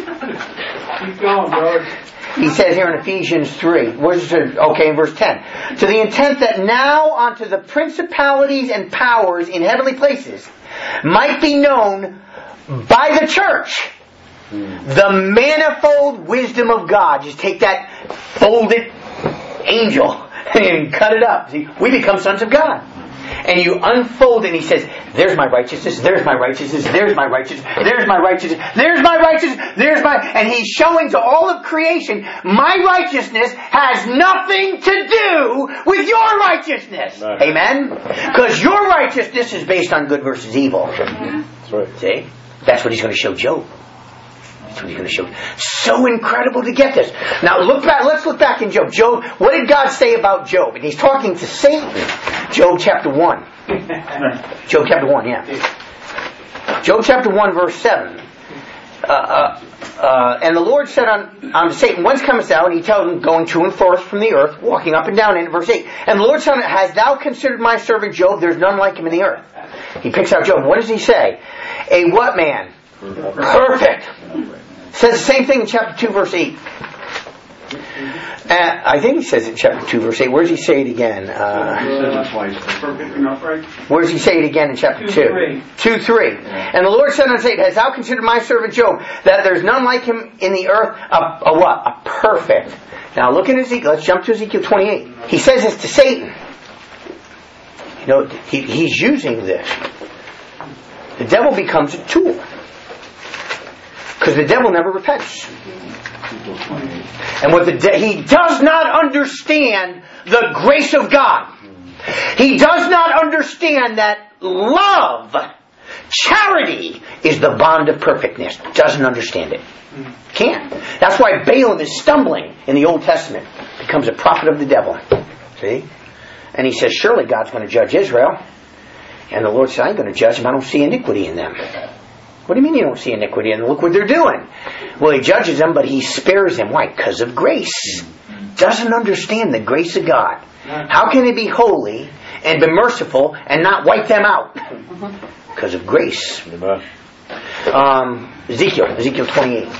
keep going, brother. He says here in Ephesians three, where's it? Okay, in verse ten, to the intent that now unto the principalities and powers in heavenly places might be known by the church the manifold wisdom of God. Just take that folded angel and cut it up. See, we become sons of God. and you unfold it, and he says, there's my righteousness, there's my righteousness, there's my righteousness, there's my righteousness, there's my righteousness, there's my... And he's showing to all of creation, my righteousness has nothing to do with your righteousness. Right. Amen? Because your righteousness is based on good versus evil. That's right. See? That's what he's going to show Job. That's what he's going to show. So incredible to get this. Now look back. Let's look back in Job. Job. What did God say about Job? And he's talking to Satan. Job chapter one. Job chapter one. Yeah. Job chapter one, verse seven. Uh, uh, uh, and the Lord said on unto Satan, whence comest thou? And he tells him, going to and forth from the earth, walking up and down in it. Verse eight. And the Lord said, hast thou considered my servant Job? There's none like him in the earth. He picks out Job. What does he say? A what man? Perfect. Says the same thing in chapter two, verse eight. Uh, I think he says it in chapter two, verse eight. Where does he say it again? Uh, Perfect and upright. where does he say it again in chapter two? Two, three. two, three. And the Lord said unto Satan, hast thou considered my servant Job, that there's none like him in the earth, a, a what? A perfect. Now look at Ezekiel. Let's jump to Ezekiel twenty-eight. He says this to Satan. You know, he, he's using this. The devil becomes a tool. Because the devil never repents. And what the de- he does not understand the grace of God. He does not understand that love, charity, is the bond of perfectness. Doesn't understand it. Can't. That's why Balaam is stumbling in the Old Testament. Becomes a prophet of the devil. See? And he says, surely God's going to judge Israel. And the Lord said, I ain't going to judge them. I don't see iniquity in them. What do you mean you don't see iniquity in them? Look what they're doing. Well, he judges them, but he spares them. Why? Because of grace. Doesn't understand the grace of God. How can he be holy and be merciful and not wipe them out? Because of grace. Um, Ezekiel, Ezekiel twenty-eight.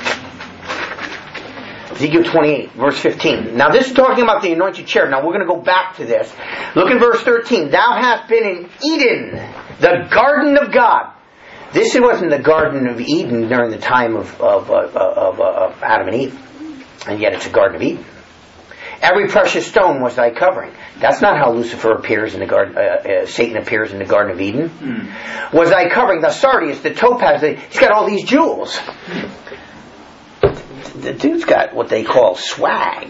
Ezekiel twenty-eight, verse fifteen. Now this is talking about the anointed cherub. Now we're going to go back to this. Look in verse thirteen. Thou hast been in Eden, the garden of God. This wasn't the Garden of Eden during the time of, of, of, of, of Adam and Eve. And yet it's a Garden of Eden. Every precious stone was thy covering. That's not how Lucifer appears in the garden. Uh, uh, Satan appears in the Garden of Eden. Mm. Was thy covering the sardius, the topaz? The, he's got all these jewels. The dude's got what they call swag.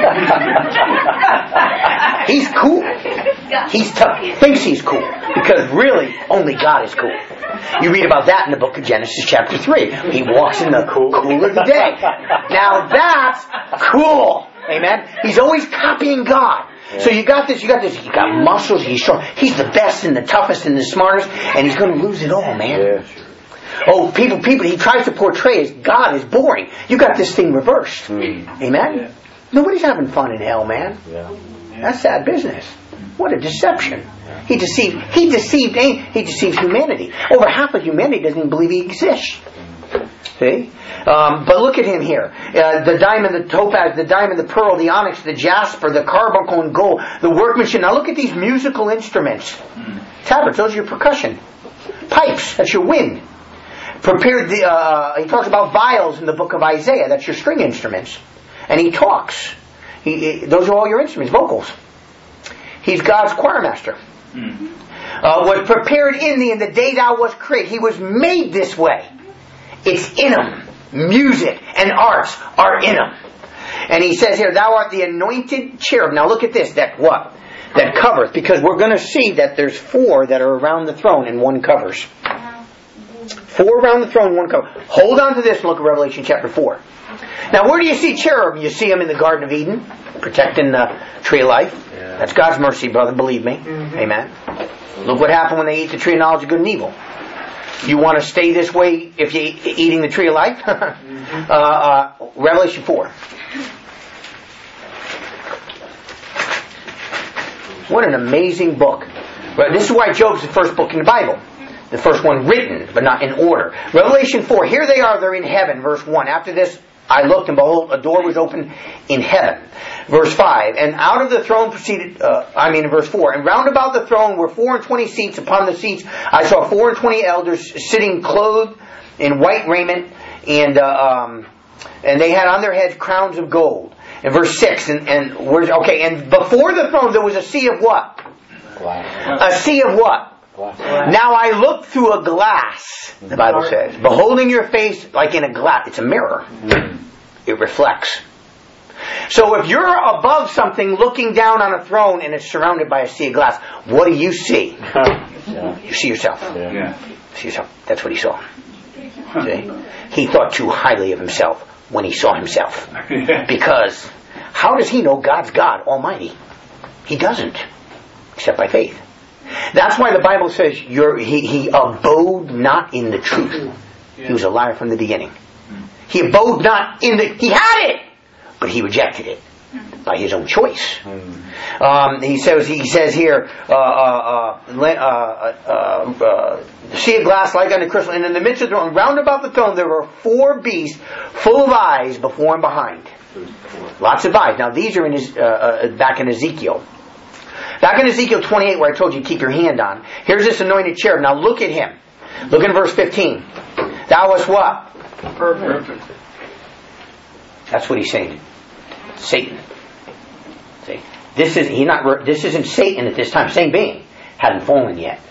He's cool. He's tough. Thinks he's cool. Because really, only God is cool. You read about that in the book of Genesis chapter three. He walks in the cool, cool of the day. Now that's cool. Amen? He's always copying God. So you got this, you got this, you got muscles, he's strong. He's the best and the toughest and the smartest, and he's going to lose it all, man. Yeah, sure. Oh, people, people, he tries to portray as God is boring. You got this thing reversed. Mm. Amen? Yeah. Nobody's having fun in hell, man. Yeah. That's sad business. What a deception. He deceived, he deceived, he deceived humanity. Over half of humanity doesn't even believe he exists. See? Um, but look at him here. Uh, the diamond, the topaz, the diamond, the pearl, the onyx, the jasper, the carbuncle and gold, the workmanship. Now look at these musical instruments. Tablets, those are your percussion. Pipes, that's your wind. Prepared the, uh, he talks about viols in the book of Isaiah. That's your string instruments. And he talks. He, he, those are all your instruments, vocals. He's God's choir master. Uh, was prepared in thee in the day thou wast created. He was made this way. It's in him. Music and arts are in him. And he says here, thou art the anointed cherub. Now look at this. That what? That covers. Because we're going to see that there's four that are around the throne and one covers. Four around the throne, one cover. Hold on to this and look at Revelation chapter four. Now where do you see cherub? You see them in the Garden of Eden, protecting the tree of life. Yeah. That's God's mercy, brother, believe me. Mm-hmm. Amen. Look what happened when they ate the tree of knowledge of good and evil. You want to stay this way if you're eating the tree of life? mm-hmm. uh, uh, Revelation four. What an amazing book. This is why Job's the first book in the Bible. The first one written, but not in order. Revelation four. Here they are, they're in heaven. Verse one. After this, I looked, and behold, a door was opened in heaven. Verse five. And out of the throne proceeded, uh, I mean in verse four. And round about the throne were four and twenty seats. Upon the seats I saw four and twenty elders sitting clothed in white raiment. And uh, um, and they had on their heads crowns of gold. And verse six. And, and where's, okay, and before the throne there was a sea of what? A sea of what? Now I look through a glass, the Bible says, beholding your face like in a glass. It's a mirror. It reflects. So if you're above something looking down on a throne and it's surrounded by a sea of glass, what do you see? You see yourself. Yeah. See yourself. That's what he saw. See? He thought too highly of himself when he saw himself. Because how does he know God's God Almighty? He doesn't. Except by faith. That's why the Bible says you're, he, he abode not in the truth. He was a liar from the beginning. He abode not in the... He had it! But he rejected it by his own choice. Um, he says he says here, uh, uh, uh, uh, uh, uh, the sea of glass like unto crystal, and in the midst of the throne, round about the throne, there were four beasts full of eyes before and behind. Lots of eyes. Now these are in his, uh, uh, back in Ezekiel. Back in Ezekiel twenty-eight, where I told you to keep your hand on. Here's this anointed cherub. Now look at him. Look in verse fifteen. Thou wast what? Perfect. That's what he's saying. Satan. See, this is he not. This isn't Satan at this time. Same being hadn't fallen yet.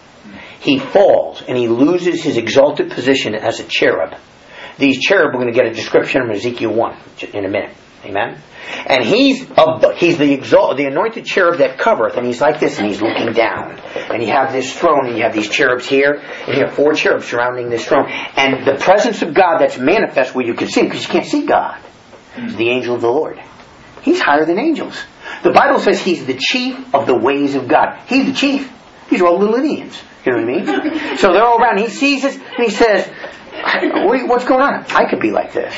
He falls and he loses his exalted position as a cherub. These cherub, we're going to get a description from Ezekiel one in a minute. Amen. And he's a, he's the exalt, the anointed cherub that covereth, and he's like this, and he's looking down. And you have this throne, and you have these cherubs here, and you have four cherubs surrounding this throne. And the presence of God that's manifest where you can see him, because you can't see God, is the angel of the Lord. He's higher than angels. The Bible says he's the chief of the ways of God. He's the chief. These are all little Indians. You know what I mean? So they're all around. He sees this, and he says, what's going on? I could be like this.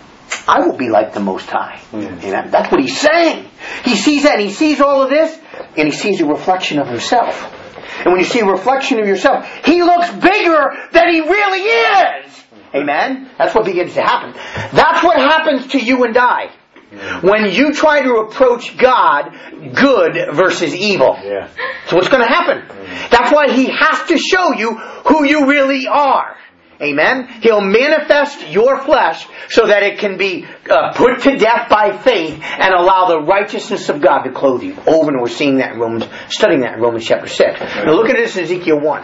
I will be like the Most High. Mm. Amen. That's what he's saying. He sees that, and he sees all of this, and he sees a reflection of himself. And when you see a reflection of yourself, he looks bigger than he really is. Amen. That's what begins to happen. That's what happens to you and I when you try to approach God good versus evil. Yeah. So what's going to happen? That's why he has to show you who you really are. Amen. He'll manifest your flesh so that it can be uh, put to death by faith and allow the righteousness of God to clothe you. Over and we're seeing that in Romans, studying that in Romans chapter six. Now look at this in Ezekiel one.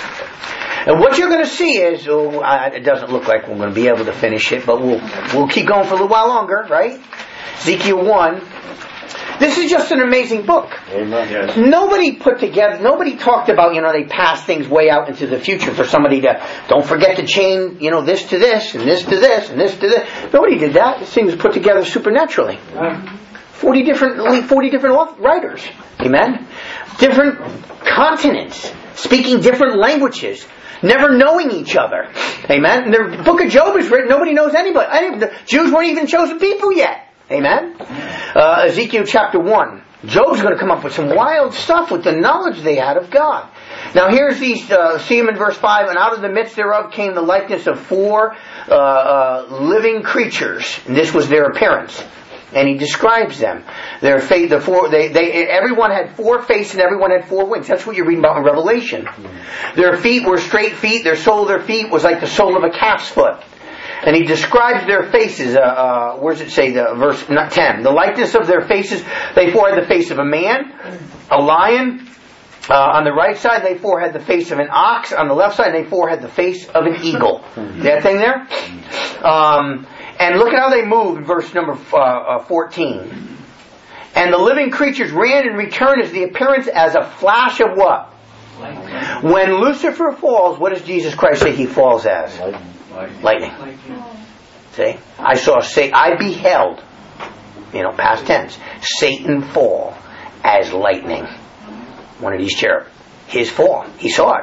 And what you're going to see is, oh, it doesn't look like we're going to be able to finish it, but we'll we'll keep going for a little while longer, right? Ezekiel one. This is just an amazing book. Amen. Yes. Nobody put together, nobody talked about, you know, they pass things way out into the future for somebody to, don't forget to chain, you know, this to this, and this to this, and this to this. Nobody did that. This thing was put together supernaturally. Forty different, forty different writers. Amen? Different continents, speaking different languages, never knowing each other. Amen? And the book of Job is written, nobody knows anybody. I, the Jews weren't even chosen people yet. Amen? Uh, Ezekiel chapter one. Job's going to come up with some wild stuff with the knowledge they had of God. Now here's these, uh, see them in verse five, and out of the midst thereof came the likeness of four uh, uh, living creatures. And this was their appearance. And he describes them. Their face, the four, they, they, everyone had four faces and everyone had four wings. That's what you're reading about in Revelation. Their feet were straight feet. Their sole of their feet was like the sole of a calf's foot. And he describes their faces, uh, uh, where does it say, the verse not ten? The likeness of their faces, they four had the face of a man, a lion. Uh, on the right side, they four had the face of an ox. On the left side, they four had the face of an eagle. See that thing there? Um, and look at how they move in verse number uh, uh, fourteen. And the living creatures ran and returned as the appearance as a flash of what? Lightning. When Lucifer falls, what does Jesus Christ say he falls as? Lightning. Lightning. Lightning. See? I saw Satan, I beheld, you know, past tense, Satan fall as lightning. One of these cherub. His fall. He saw it.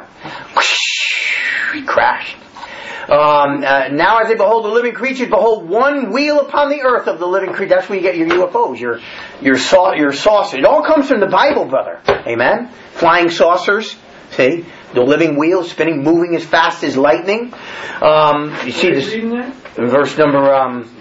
Whoosh, he crashed. Um, uh, now as they behold the living creatures, behold one wheel upon the earth of the living creature. That's where you get your U F Os, your your, sau- your saucer. It all comes from the Bible, brother. Amen? Flying saucers. See? The living wheel spinning, moving as fast as lightning. Um, you see this in verse number um,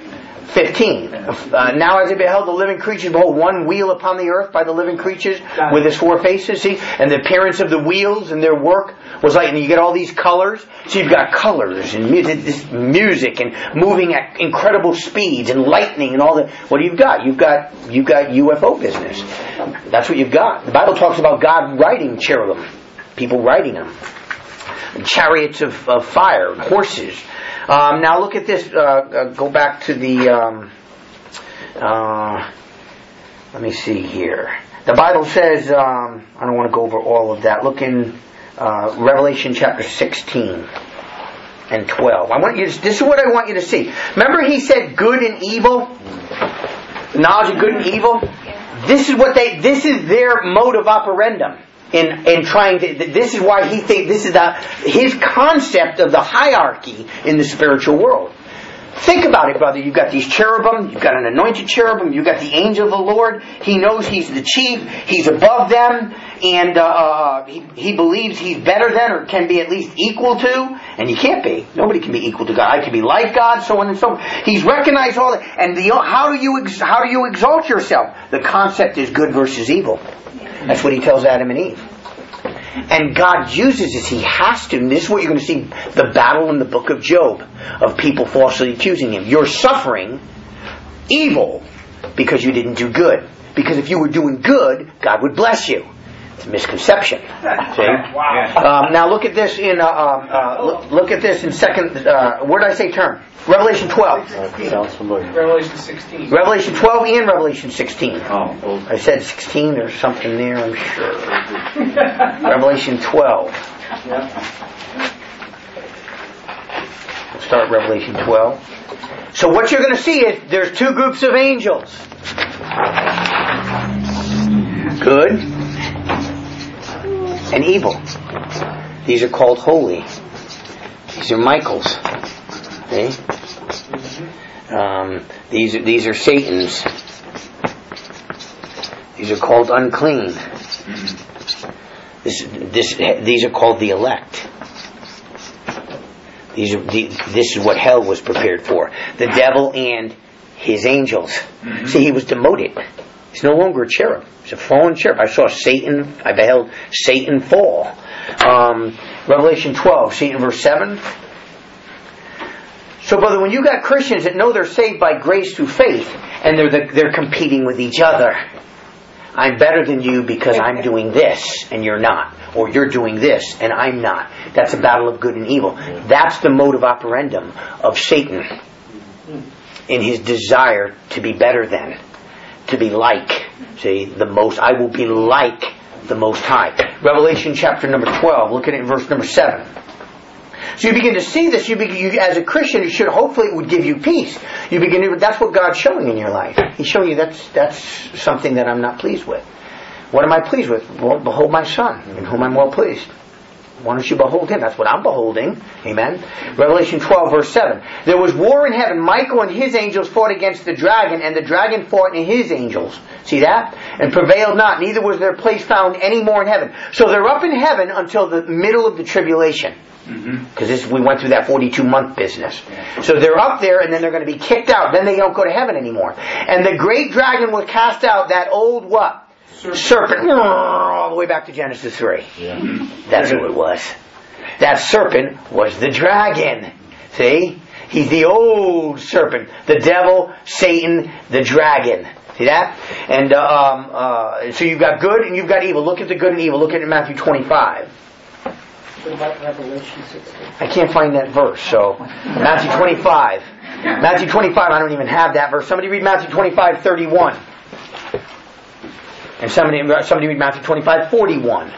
fifteen. Uh, now as I beheld the living creatures, behold, one wheel upon the earth by the living creatures with his four faces, see? And the appearance of the wheels and their work was like, and you get all these colors. So you've got colors and music, this music and moving at incredible speeds and lightning and all that. What do you've got? You've got, you've got U F O business. That's what you've got. The Bible talks about God riding cherubim. People riding them. Chariots of, of fire, horses. Um, now look at this. Uh, uh, go back to the. Um, uh, let me see here. The Bible says. Um, I don't want to go over all of that. Look in uh, Revelation chapter sixteen and twelve. I want you. To, this is what I want you to see. Remember, he said good and evil. Knowledge of good and evil. This is what they. This is their mode of operandum. In, in trying to, this is why he thinks, this is the, his concept of the hierarchy in the spiritual world. Think about it, brother. You've got these cherubim, you've got an anointed cherubim, you've got the angel of the Lord. He knows he's the chief, he's above them, and uh, he, he believes he's better than or can be at least equal to, and you can't be. Nobody can be equal to God. I can be like God, so on and so on. He's recognized all that. And the, how do you ex, how do you exalt yourself? The concept is good versus evil. That's what he tells Adam and Eve. And God uses this. He has to. And this is what you're going to see, the battle in the book of Job of people falsely accusing him. You're suffering evil because you didn't do good. Because if you were doing good, God would bless you. It's a misconception. See? Wow. Um, now look at this in. Uh, uh, look, look at this in second. Uh, where did I say turn? Revelation twelve. Sounds familiar. Revelation sixteen. Revelation twelve and Revelation sixteen. Oh, well. I said sixteen. There's something there, I'm sure. Revelation twelve. We'll start Revelation twelve. So what you're going to see is there's two groups of angels. Good and evil. These are called holy. These are Michael's. Okay? Um, these are these are Satan's. These are called unclean. This this these are called the elect. These are the, this is what hell was prepared for. The devil and his angels. Mm-hmm. See, he was demoted. He's no longer a cherub. He's a fallen cherub. I saw Satan. I beheld Satan fall. Um, Revelation twelve, see in verse seven. So, brother, when you got Christians that know they're saved by grace through faith, and they're the, they're competing with each other. I'm better than you because I'm doing this and you're not, or you're doing this and I'm not. That's a battle of good and evil. That's the mode of operandum of Satan in his desire to be better than, to be like, see, the most. I will be like the Most High. Revelation chapter number twelve. Look at it in verse number seven. So you begin to see this. You, begin, you as a Christian, you should hopefully it would give you peace. You begin to. That's what God's showing in your life. He's showing you that's that's something that I'm not pleased with. What am I pleased with? Well, behold my Son, in whom I'm well pleased. Why don't you behold him? That's what I'm beholding. Amen. Revelation twelve, verse seven. There was war in heaven. Michael and his angels fought against the dragon, and the dragon fought in his angels. See that? And prevailed not. Neither was their place found any more in heaven. So they're up in heaven until the middle of the tribulation. Because mm-hmm. we went through that forty-two month business. So they're up there and then they're going to be kicked out. Then they don't go to heaven anymore. And the great dragon was cast out, that old what? Serpent. Serpent. All the way back to Genesis three. Yeah. That's who it was. That serpent was the dragon. See? He's the old serpent. The devil, Satan, the dragon. See that? And uh, um, uh, so you've got good and you've got evil. Look at the good and evil. Look at it in Matthew twenty-five. What about Revelation sixteen? I can't find that verse, so Matthew twenty-five. Matthew twenty-five, I don't even have that verse. Somebody read Matthew twenty-five, thirty-one. And somebody somebody read Matthew twenty-five, forty-one.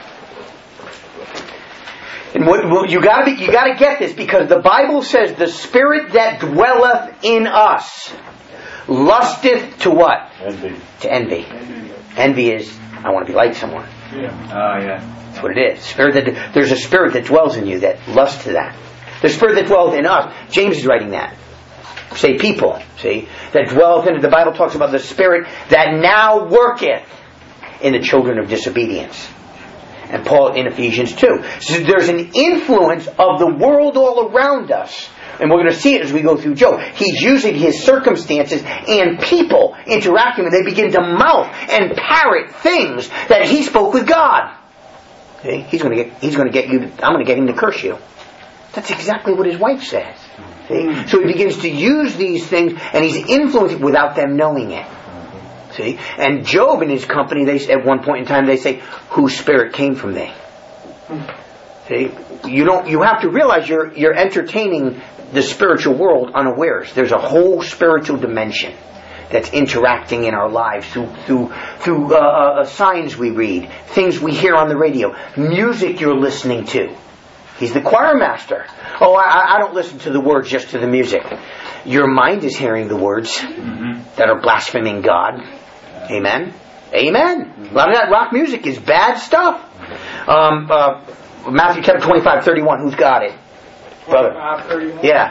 And what, what you gotta be, you gotta get this, because the Bible says the Spirit that dwelleth in us lusteth to what? Envy. To envy. Envy is, I want to be like someone. Yeah. Oh, yeah. That's what it is. Spirit that, there's a spirit that dwells in you that lusts to that. The Spirit that dwelleth in us. James is writing that. Say people. See? That dwelleth in it. The Bible talks about the Spirit that now worketh in the children of disobedience. And Paul in Ephesians two. So there's an influence of the world all around us and we're going to see it as we go through Job, he's using his circumstances and people interacting with. They begin to mouth and parrot things that he spoke with God. Okay? He's going to get. He's going to get you. I'm going to get him to curse you. That's exactly what his wife says. See? So he begins to use these things, and he's influenced without them knowing it. See? And Job and his company, they at one point in time they say, "Whose spirit came from thee?" See? You don't. You have to realize you're you're entertaining the spiritual world unawares. There's a whole spiritual dimension that's interacting in our lives through through through uh, uh, signs we read, things we hear on the radio, music you're listening to. He's the choir master. Oh, I, I don't listen to the words, just to the music. Your mind is hearing the words mm-hmm. that are blaspheming God. Amen? Amen. Mm-hmm. A lot of that rock music is bad stuff. Um, uh, Matthew chapter twenty-five, thirty-one. Who's got it? Brother. twenty-five, thirty-one? Yeah.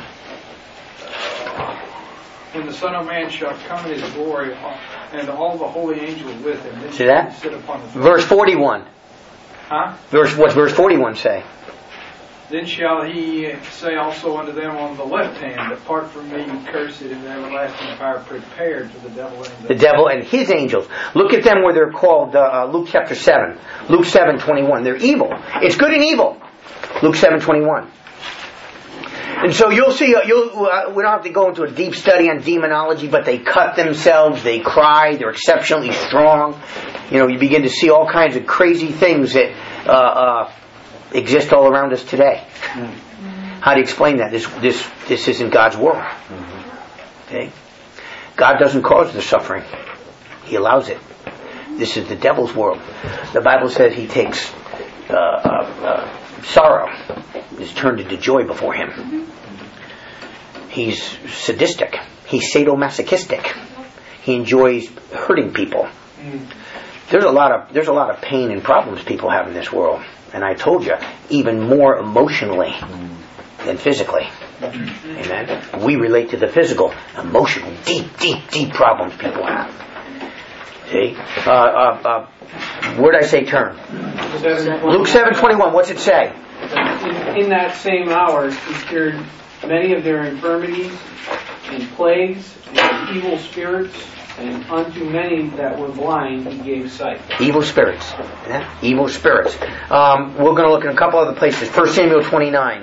When the Son of Man shall come in his glory, and all the holy angels with him, then see that? Sit upon the throne. Verse forty-one. Huh? Verse, what's verse forty-one say? Then shall he say also unto them on the left hand, Depart from me, you cursed, in the everlasting fire prepared for the devil and the, the devil and his angels. Look at them where they're called, uh, Luke chapter seven. Luke seven twenty-one. They're evil. It's good and evil. Luke seven twenty-one. And so you'll see, uh, you'll, uh, we don't have to go into a deep study on demonology, but they cut themselves, they cry, they're exceptionally strong. You know, you begin to see all kinds of crazy things that uh, uh, exist all around us today. Mm-hmm. How do you explain that? This this this isn't God's world. Mm-hmm. Okay? God doesn't cause the suffering. He allows it. This is the devil's world. The Bible says he takes uh, uh, uh, sorrow is turned into joy before him. He's sadistic. He's sadomasochistic. He enjoys hurting people. There's a lot of there's a lot of pain and problems people have in this world, and I told you, even more emotionally than physically. Amen. We relate to the physical, emotional, deep, deep, deep problems people have. See, uh, uh, uh, where did I say turn? Luke seven twenty-one. What's it say? In, in that same hour, he cured many of their infirmities and plagues and evil spirits, and unto many that were blind he gave sight. Evil spirits. Yeah? Evil spirits. Um, we're going to look in a couple other places. First Samuel twenty-nine.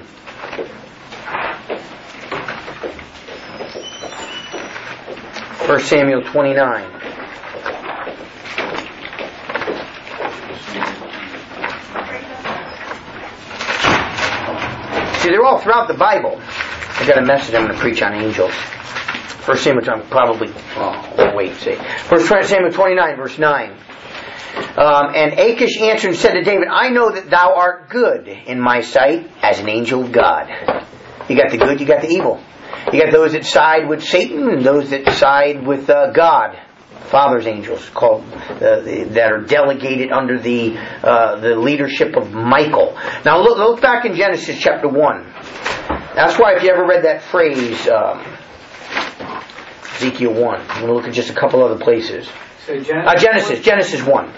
First Samuel twenty-nine. See, they're all throughout the Bible. I got a message I'm going to preach on angels. First Samuel, I'm probably, oh, wait, see. First Samuel twenty-nine, verse nine. Um, and Achish answered and said to David, I know that thou art good in my sight as an angel of God. You got the good, you got the evil. You got those that side with Satan and those that side with uh, God. Father's angels, called uh, that are delegated under the uh, the leadership of Michael. Now look, look back in Genesis chapter one. That's why if you ever read that phrase, um, Ezekiel one. I'm going to look at just a couple other places. So Genesis, uh, Genesis, Genesis one.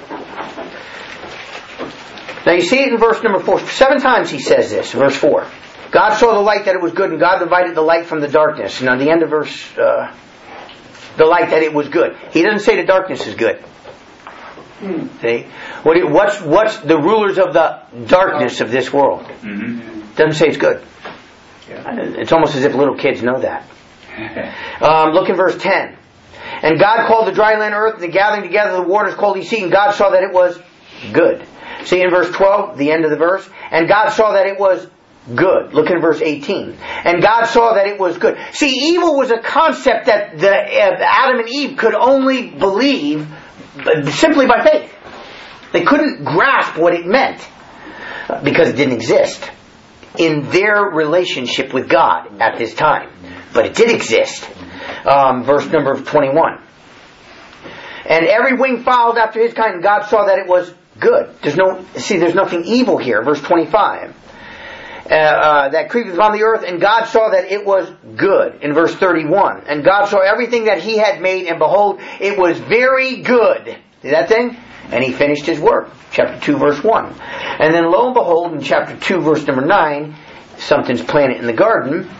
Now you see it in verse number four. Seven times he says this. Verse four. God saw the light that it was good, and God divided the light from the darkness. And on the end of verse. Uh, The light that it was good. He doesn't say the darkness is good. Hmm. See? What it, what's what's the rulers of the darkness of this world? Mm-hmm. Doesn't say it's good. Yeah. It's almost as if little kids know that. um, look in verse ten. And God called the dry land earth, and the gathering together of the waters called he sea, and God saw that it was good. See in verse twelve, the end of the verse? And God saw that it was good. Look in verse eighteen. And God saw that it was good. See, evil was a concept that the uh, Adam and Eve could only believe simply by faith. They couldn't grasp what it meant because it didn't exist in their relationship with God at this time. But it did exist. Um, verse number twenty-one. And every wing followed after his kind, and God saw that it was good. There's no see. There's nothing evil here. Verse twenty-five. Uh, uh, that creepeth upon the earth, and God saw that it was good. In verse thirty-one. And God saw everything that he had made, and behold, it was very good. See that thing? And he finished his work. Chapter two, verse one. And then lo and behold, in chapter two, verse number nine, something's planted in the garden,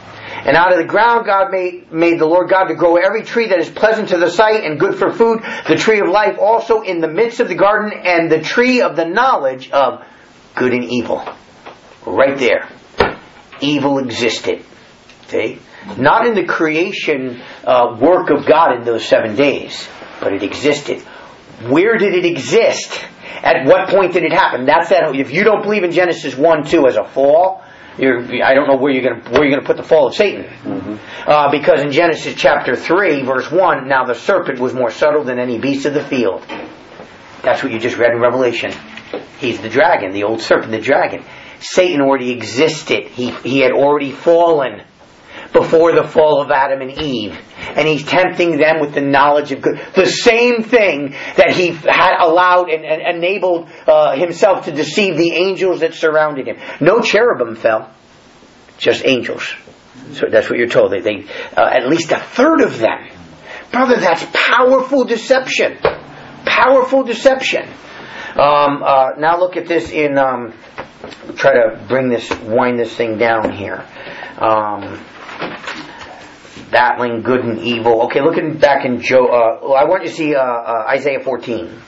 And out of the ground God made, made the Lord God to grow every tree that is pleasant to the sight and good for food, the tree of life also in the midst of the garden, and the tree of the knowledge of good and evil. Right there. Evil existed. See? Not in the creation uh, work of God in those seven days, but it existed. Where did it exist? At what point did it happen? That's that. If you don't believe in Genesis one, two as a fall, you're, I don't know where you're going to where you're going to put the fall of Satan. Mm-hmm. Uh, because in Genesis chapter three, verse one, now the serpent was more subtle than any beast of the field. That's what you just read in Revelation. He's the dragon, the old serpent, the dragon. Satan already existed. He he had already fallen before the fall of Adam and Eve. And he's tempting them with the knowledge of good. The same thing that he had allowed and, and enabled uh, himself to deceive the angels that surrounded him. No cherubim fell, just angels. So that's what you're told. They, they uh, at least a third of them. Brother, that's powerful deception. Powerful deception. Um, uh, now look at this in... Um, try to bring this, wind this thing down here. Um... Battling good and evil. Okay, looking back in Joe, uh, well, I want you to see uh, uh, Isaiah fourteen.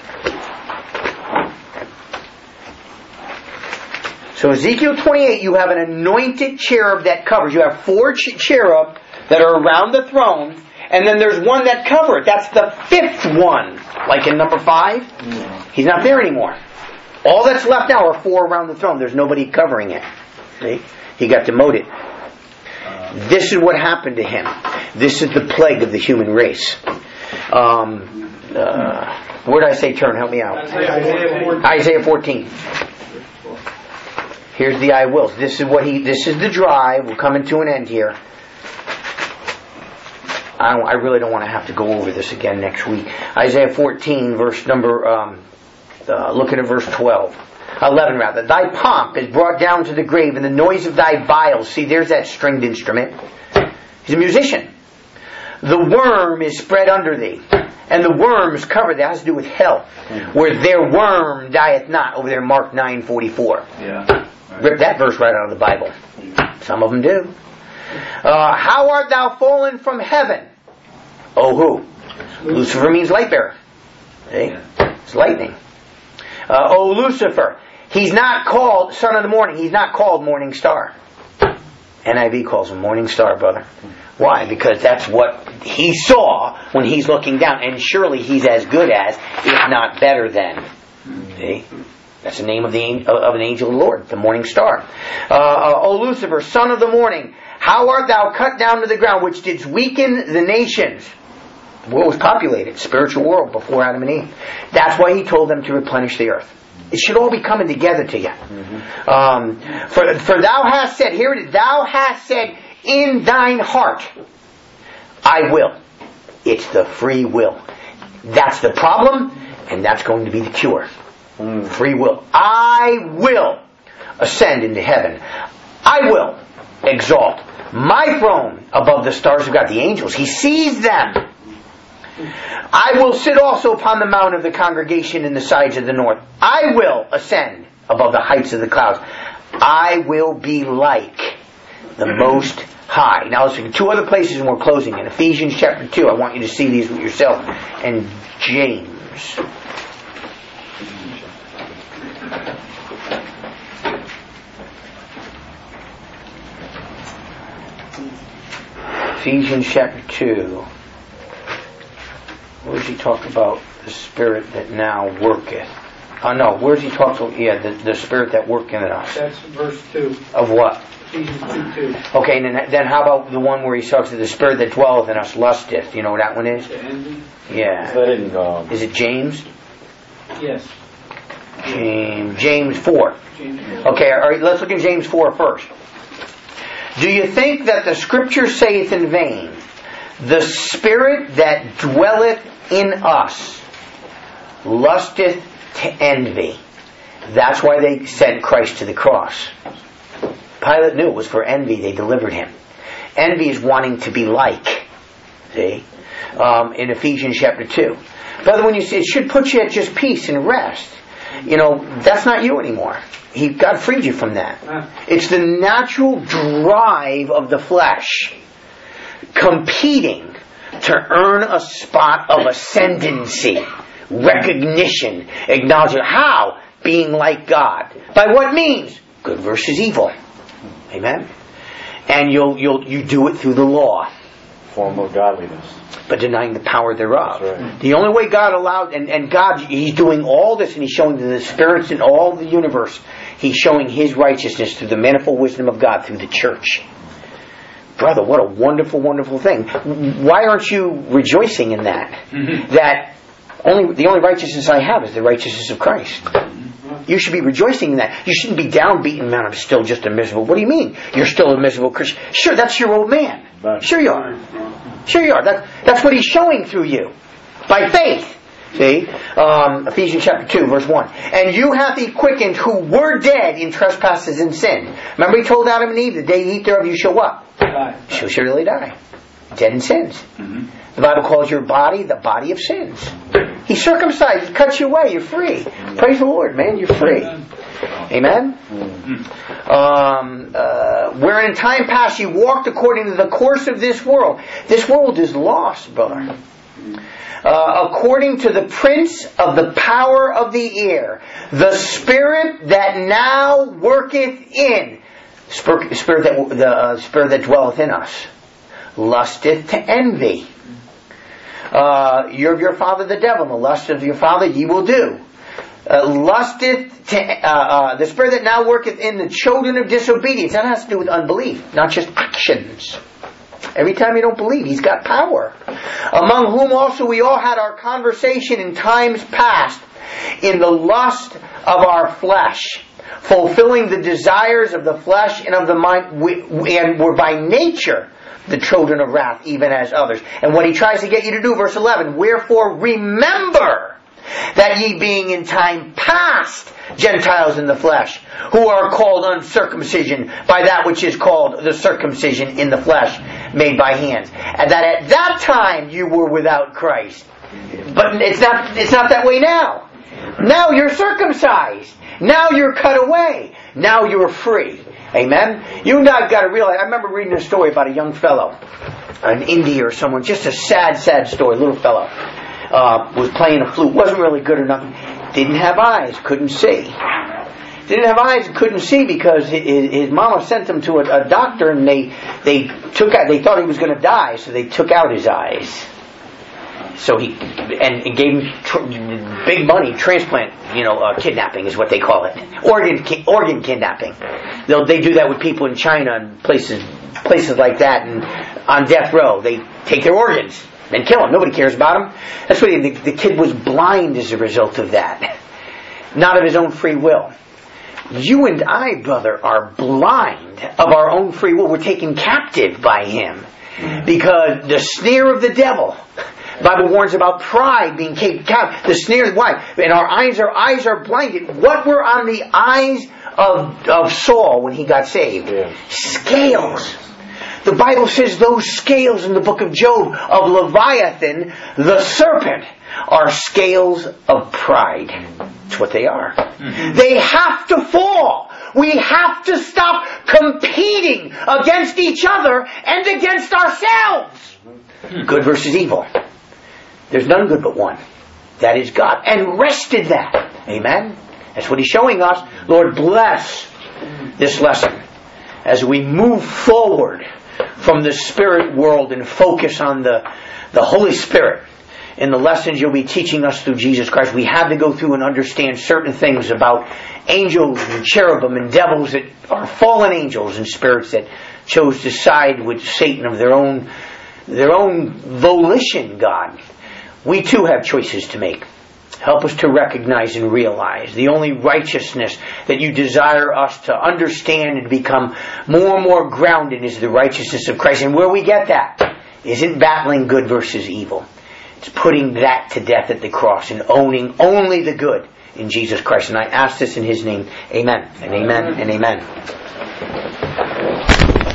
So Ezekiel twenty-eight, you have an anointed cherub that covers. You have four ch- cherub that are around the throne, and then there's one that covers. That's the fifth one. Like in number five, yeah. He's not there anymore. All that's left now are four around the throne. There's nobody covering it. See? He got demoted. This is what happened to him. This is the plague of the human race. Um, uh, where did I say turn? Help me out. Isaiah fourteen. Here's the I wills. This is what he. This is the drive. We're coming to an end here. I, I really don't want to have to go over this again next week. Isaiah fourteen, verse number. Um, uh, looking at verse twelve. eleven rather. Thy pomp is brought down to the grave, and the noise of thy viols. See, there's that stringed instrument. He's a musician. The worm is spread under thee, and the worms cover thee. That has to do with hell. Mm-hmm. Where their worm dieth not. Over there, Mark nine forty-four. Yeah. Right. Rip that verse right out of the Bible. Some of them do. Uh, how art thou fallen from heaven? Oh, who? Lucifer means light bearer. See? It's lightning. Uh, oh, Lucifer. He's not called son of the morning. He's not called morning star. N I V calls him morning star, brother. Why? Because that's what he saw when he's looking down. And surely he's as good as, if not better than. See? That's the name of the of an angel of the Lord, the morning star. Uh, uh, o Lucifer, son of the morning, how art thou cut down to the ground, which didst weaken the nations? The world was populated, spiritual world before Adam and Eve. That's why he told them to replenish the earth. It should all be coming together to you. Mm-hmm. Um, for, for thou hast said, here it is, thou hast said in thine heart, I will. It's the free will. That's the problem, and that's going to be the cure. Mm. Free will. I will ascend into heaven. I will exalt my throne above the stars of God, the angels. He sees them. I will sit also upon the mount of the congregation in the sides of the north. I will ascend above the heights of the clouds. I will be like the Most High. Now let's look at two other places and we're closing. In Ephesians chapter two, I want you to see these with yourself. And James. Ephesians chapter two. Where does he talk about the Spirit that now worketh? Oh no, where does he talk about, yeah, the, the Spirit that worketh in us? That's verse two. Of what? Ephesians two two. Okay, and then, then how about the one where he talks to the Spirit that dwelleth in us lusteth? You know what that one is? The envy? Yeah. Is that in, um, is it James? Yes. James, James four. James four. Okay, all right, let's look at James four first. Do you think that the Scripture saith in vain, the Spirit that dwelleth in us lusteth to envy? That's why they sent Christ to the cross. Pilate knew it was for envy they delivered him. Envy is wanting to be like. See? Um, in Ephesians chapter two. Brother, when you see, it should put you at just peace and rest. you know, that's not you anymore. He, God freed you from that. It's the natural drive of the flesh competing to earn a spot of ascendancy, recognition, acknowledgement. How? Being like God. By what means? Good versus evil. Amen? And you'll, you'll, you do it through the law. Form of godliness. But denying the power thereof. Right. The only way God allowed, and, and God, He's doing all this, and He's showing to the spirits in all the universe, He's showing His righteousness through the manifold wisdom of God through the church. Brother, what a wonderful, wonderful thing. Why aren't you rejoicing in that? Mm-hmm. That only the only righteousness I have is the righteousness of Christ. You should be rejoicing in that. You shouldn't be downbeaten, man, I'm still just a miserable. What do you mean? You're still a miserable Christian. Sure, that's your old man. Sure you are. Sure you are. That, that's what He's showing through you. By faith. See? Um, Ephesians chapter two, verse one. And you hath He quickened who were dead in trespasses and sin. Remember He told Adam and Eve, the day you eat thereof you shall what? Die. Shall surely die. Dead in sins. Mm-hmm. The Bible calls your body the body of sins. He circumcised, He cuts you away, you're free. Praise the Lord, man, you're free. Amen? Um, uh, wherein in time past you walked according to the course of this world. This world is lost, brother. Uh, according to the prince of the power of the air, the spirit that now worketh in, spirit, spirit that the uh, spirit that dwelleth in us, lusteth to envy. Uh, you're of your father the devil, and the lust of your father ye will do. Uh, lusteth to, uh, uh, the spirit that now worketh in the children of disobedience. That has to do with unbelief, not just actions. Every time you don't believe, He's got power. Among whom also we all had our conversation in times past, in the lust of our flesh, fulfilling the desires of the flesh and of the mind, and were by nature the children of wrath, even as others. And what he tries to get you to do, verse eleven, wherefore remember that ye being in time past Gentiles in the flesh, who are called uncircumcision by that which is called the circumcision in the flesh, made by hands. And that at that time you were without Christ. But it's not, it's not that way now. Now you're circumcised. Now you're cut away. Now you're free. Amen? You not got to realize, I remember reading a story about a young fellow in India or someone, just a sad, sad story, little fellow. Uh, was playing a flute, wasn't really good or nothing. Didn't have eyes, couldn't see. Didn't have eyes, couldn't see because his, his mama sent him to a, a doctor, and they they took out. They thought he was going to die, so they took out his eyes. So he and, and gave him tr- big money transplant. You know, uh, kidnapping is what they call it. Organ ki- organ kidnapping. They'll, they do that with people in China and places places like that, and on death row they take their organs. Then kill him. Nobody cares about him. That's what he, the, the kid was blind as a result of that. Not of his own free will. You and I, brother, are blind of our own free will. We're taken captive by him. Because the snare of the devil, the Bible warns about pride being taken captive. The snare, why? And our eyes, our eyes are blinded. What were on the eyes of, of Saul when he got saved? Yeah. Scales. The Bible says those scales in the book of Job of Leviathan, the serpent, are scales of pride. That's what they are. Mm-hmm. They have to fall. We have to stop competing against each other and against ourselves. Mm-hmm. Good versus evil. There's none good but one. That is God. And rest in that. Amen? That's what He's showing us. Lord, bless this lesson as we move forward from the spirit world and focus on the, the Holy Spirit. In the lessons you'll be teaching us through Jesus Christ, we have to go through and understand certain things about angels and cherubim and devils that are fallen angels and spirits that chose to side with Satan of their own, their own volition, God. We too have choices to make. Help us to recognize and realize the only righteousness that you desire us to understand and become more and more grounded is the righteousness of Christ. And where we get that isn't battling good versus evil. It's putting that to death at the cross and owning only the good in Jesus Christ. And I ask this in His name. Amen and amen and amen.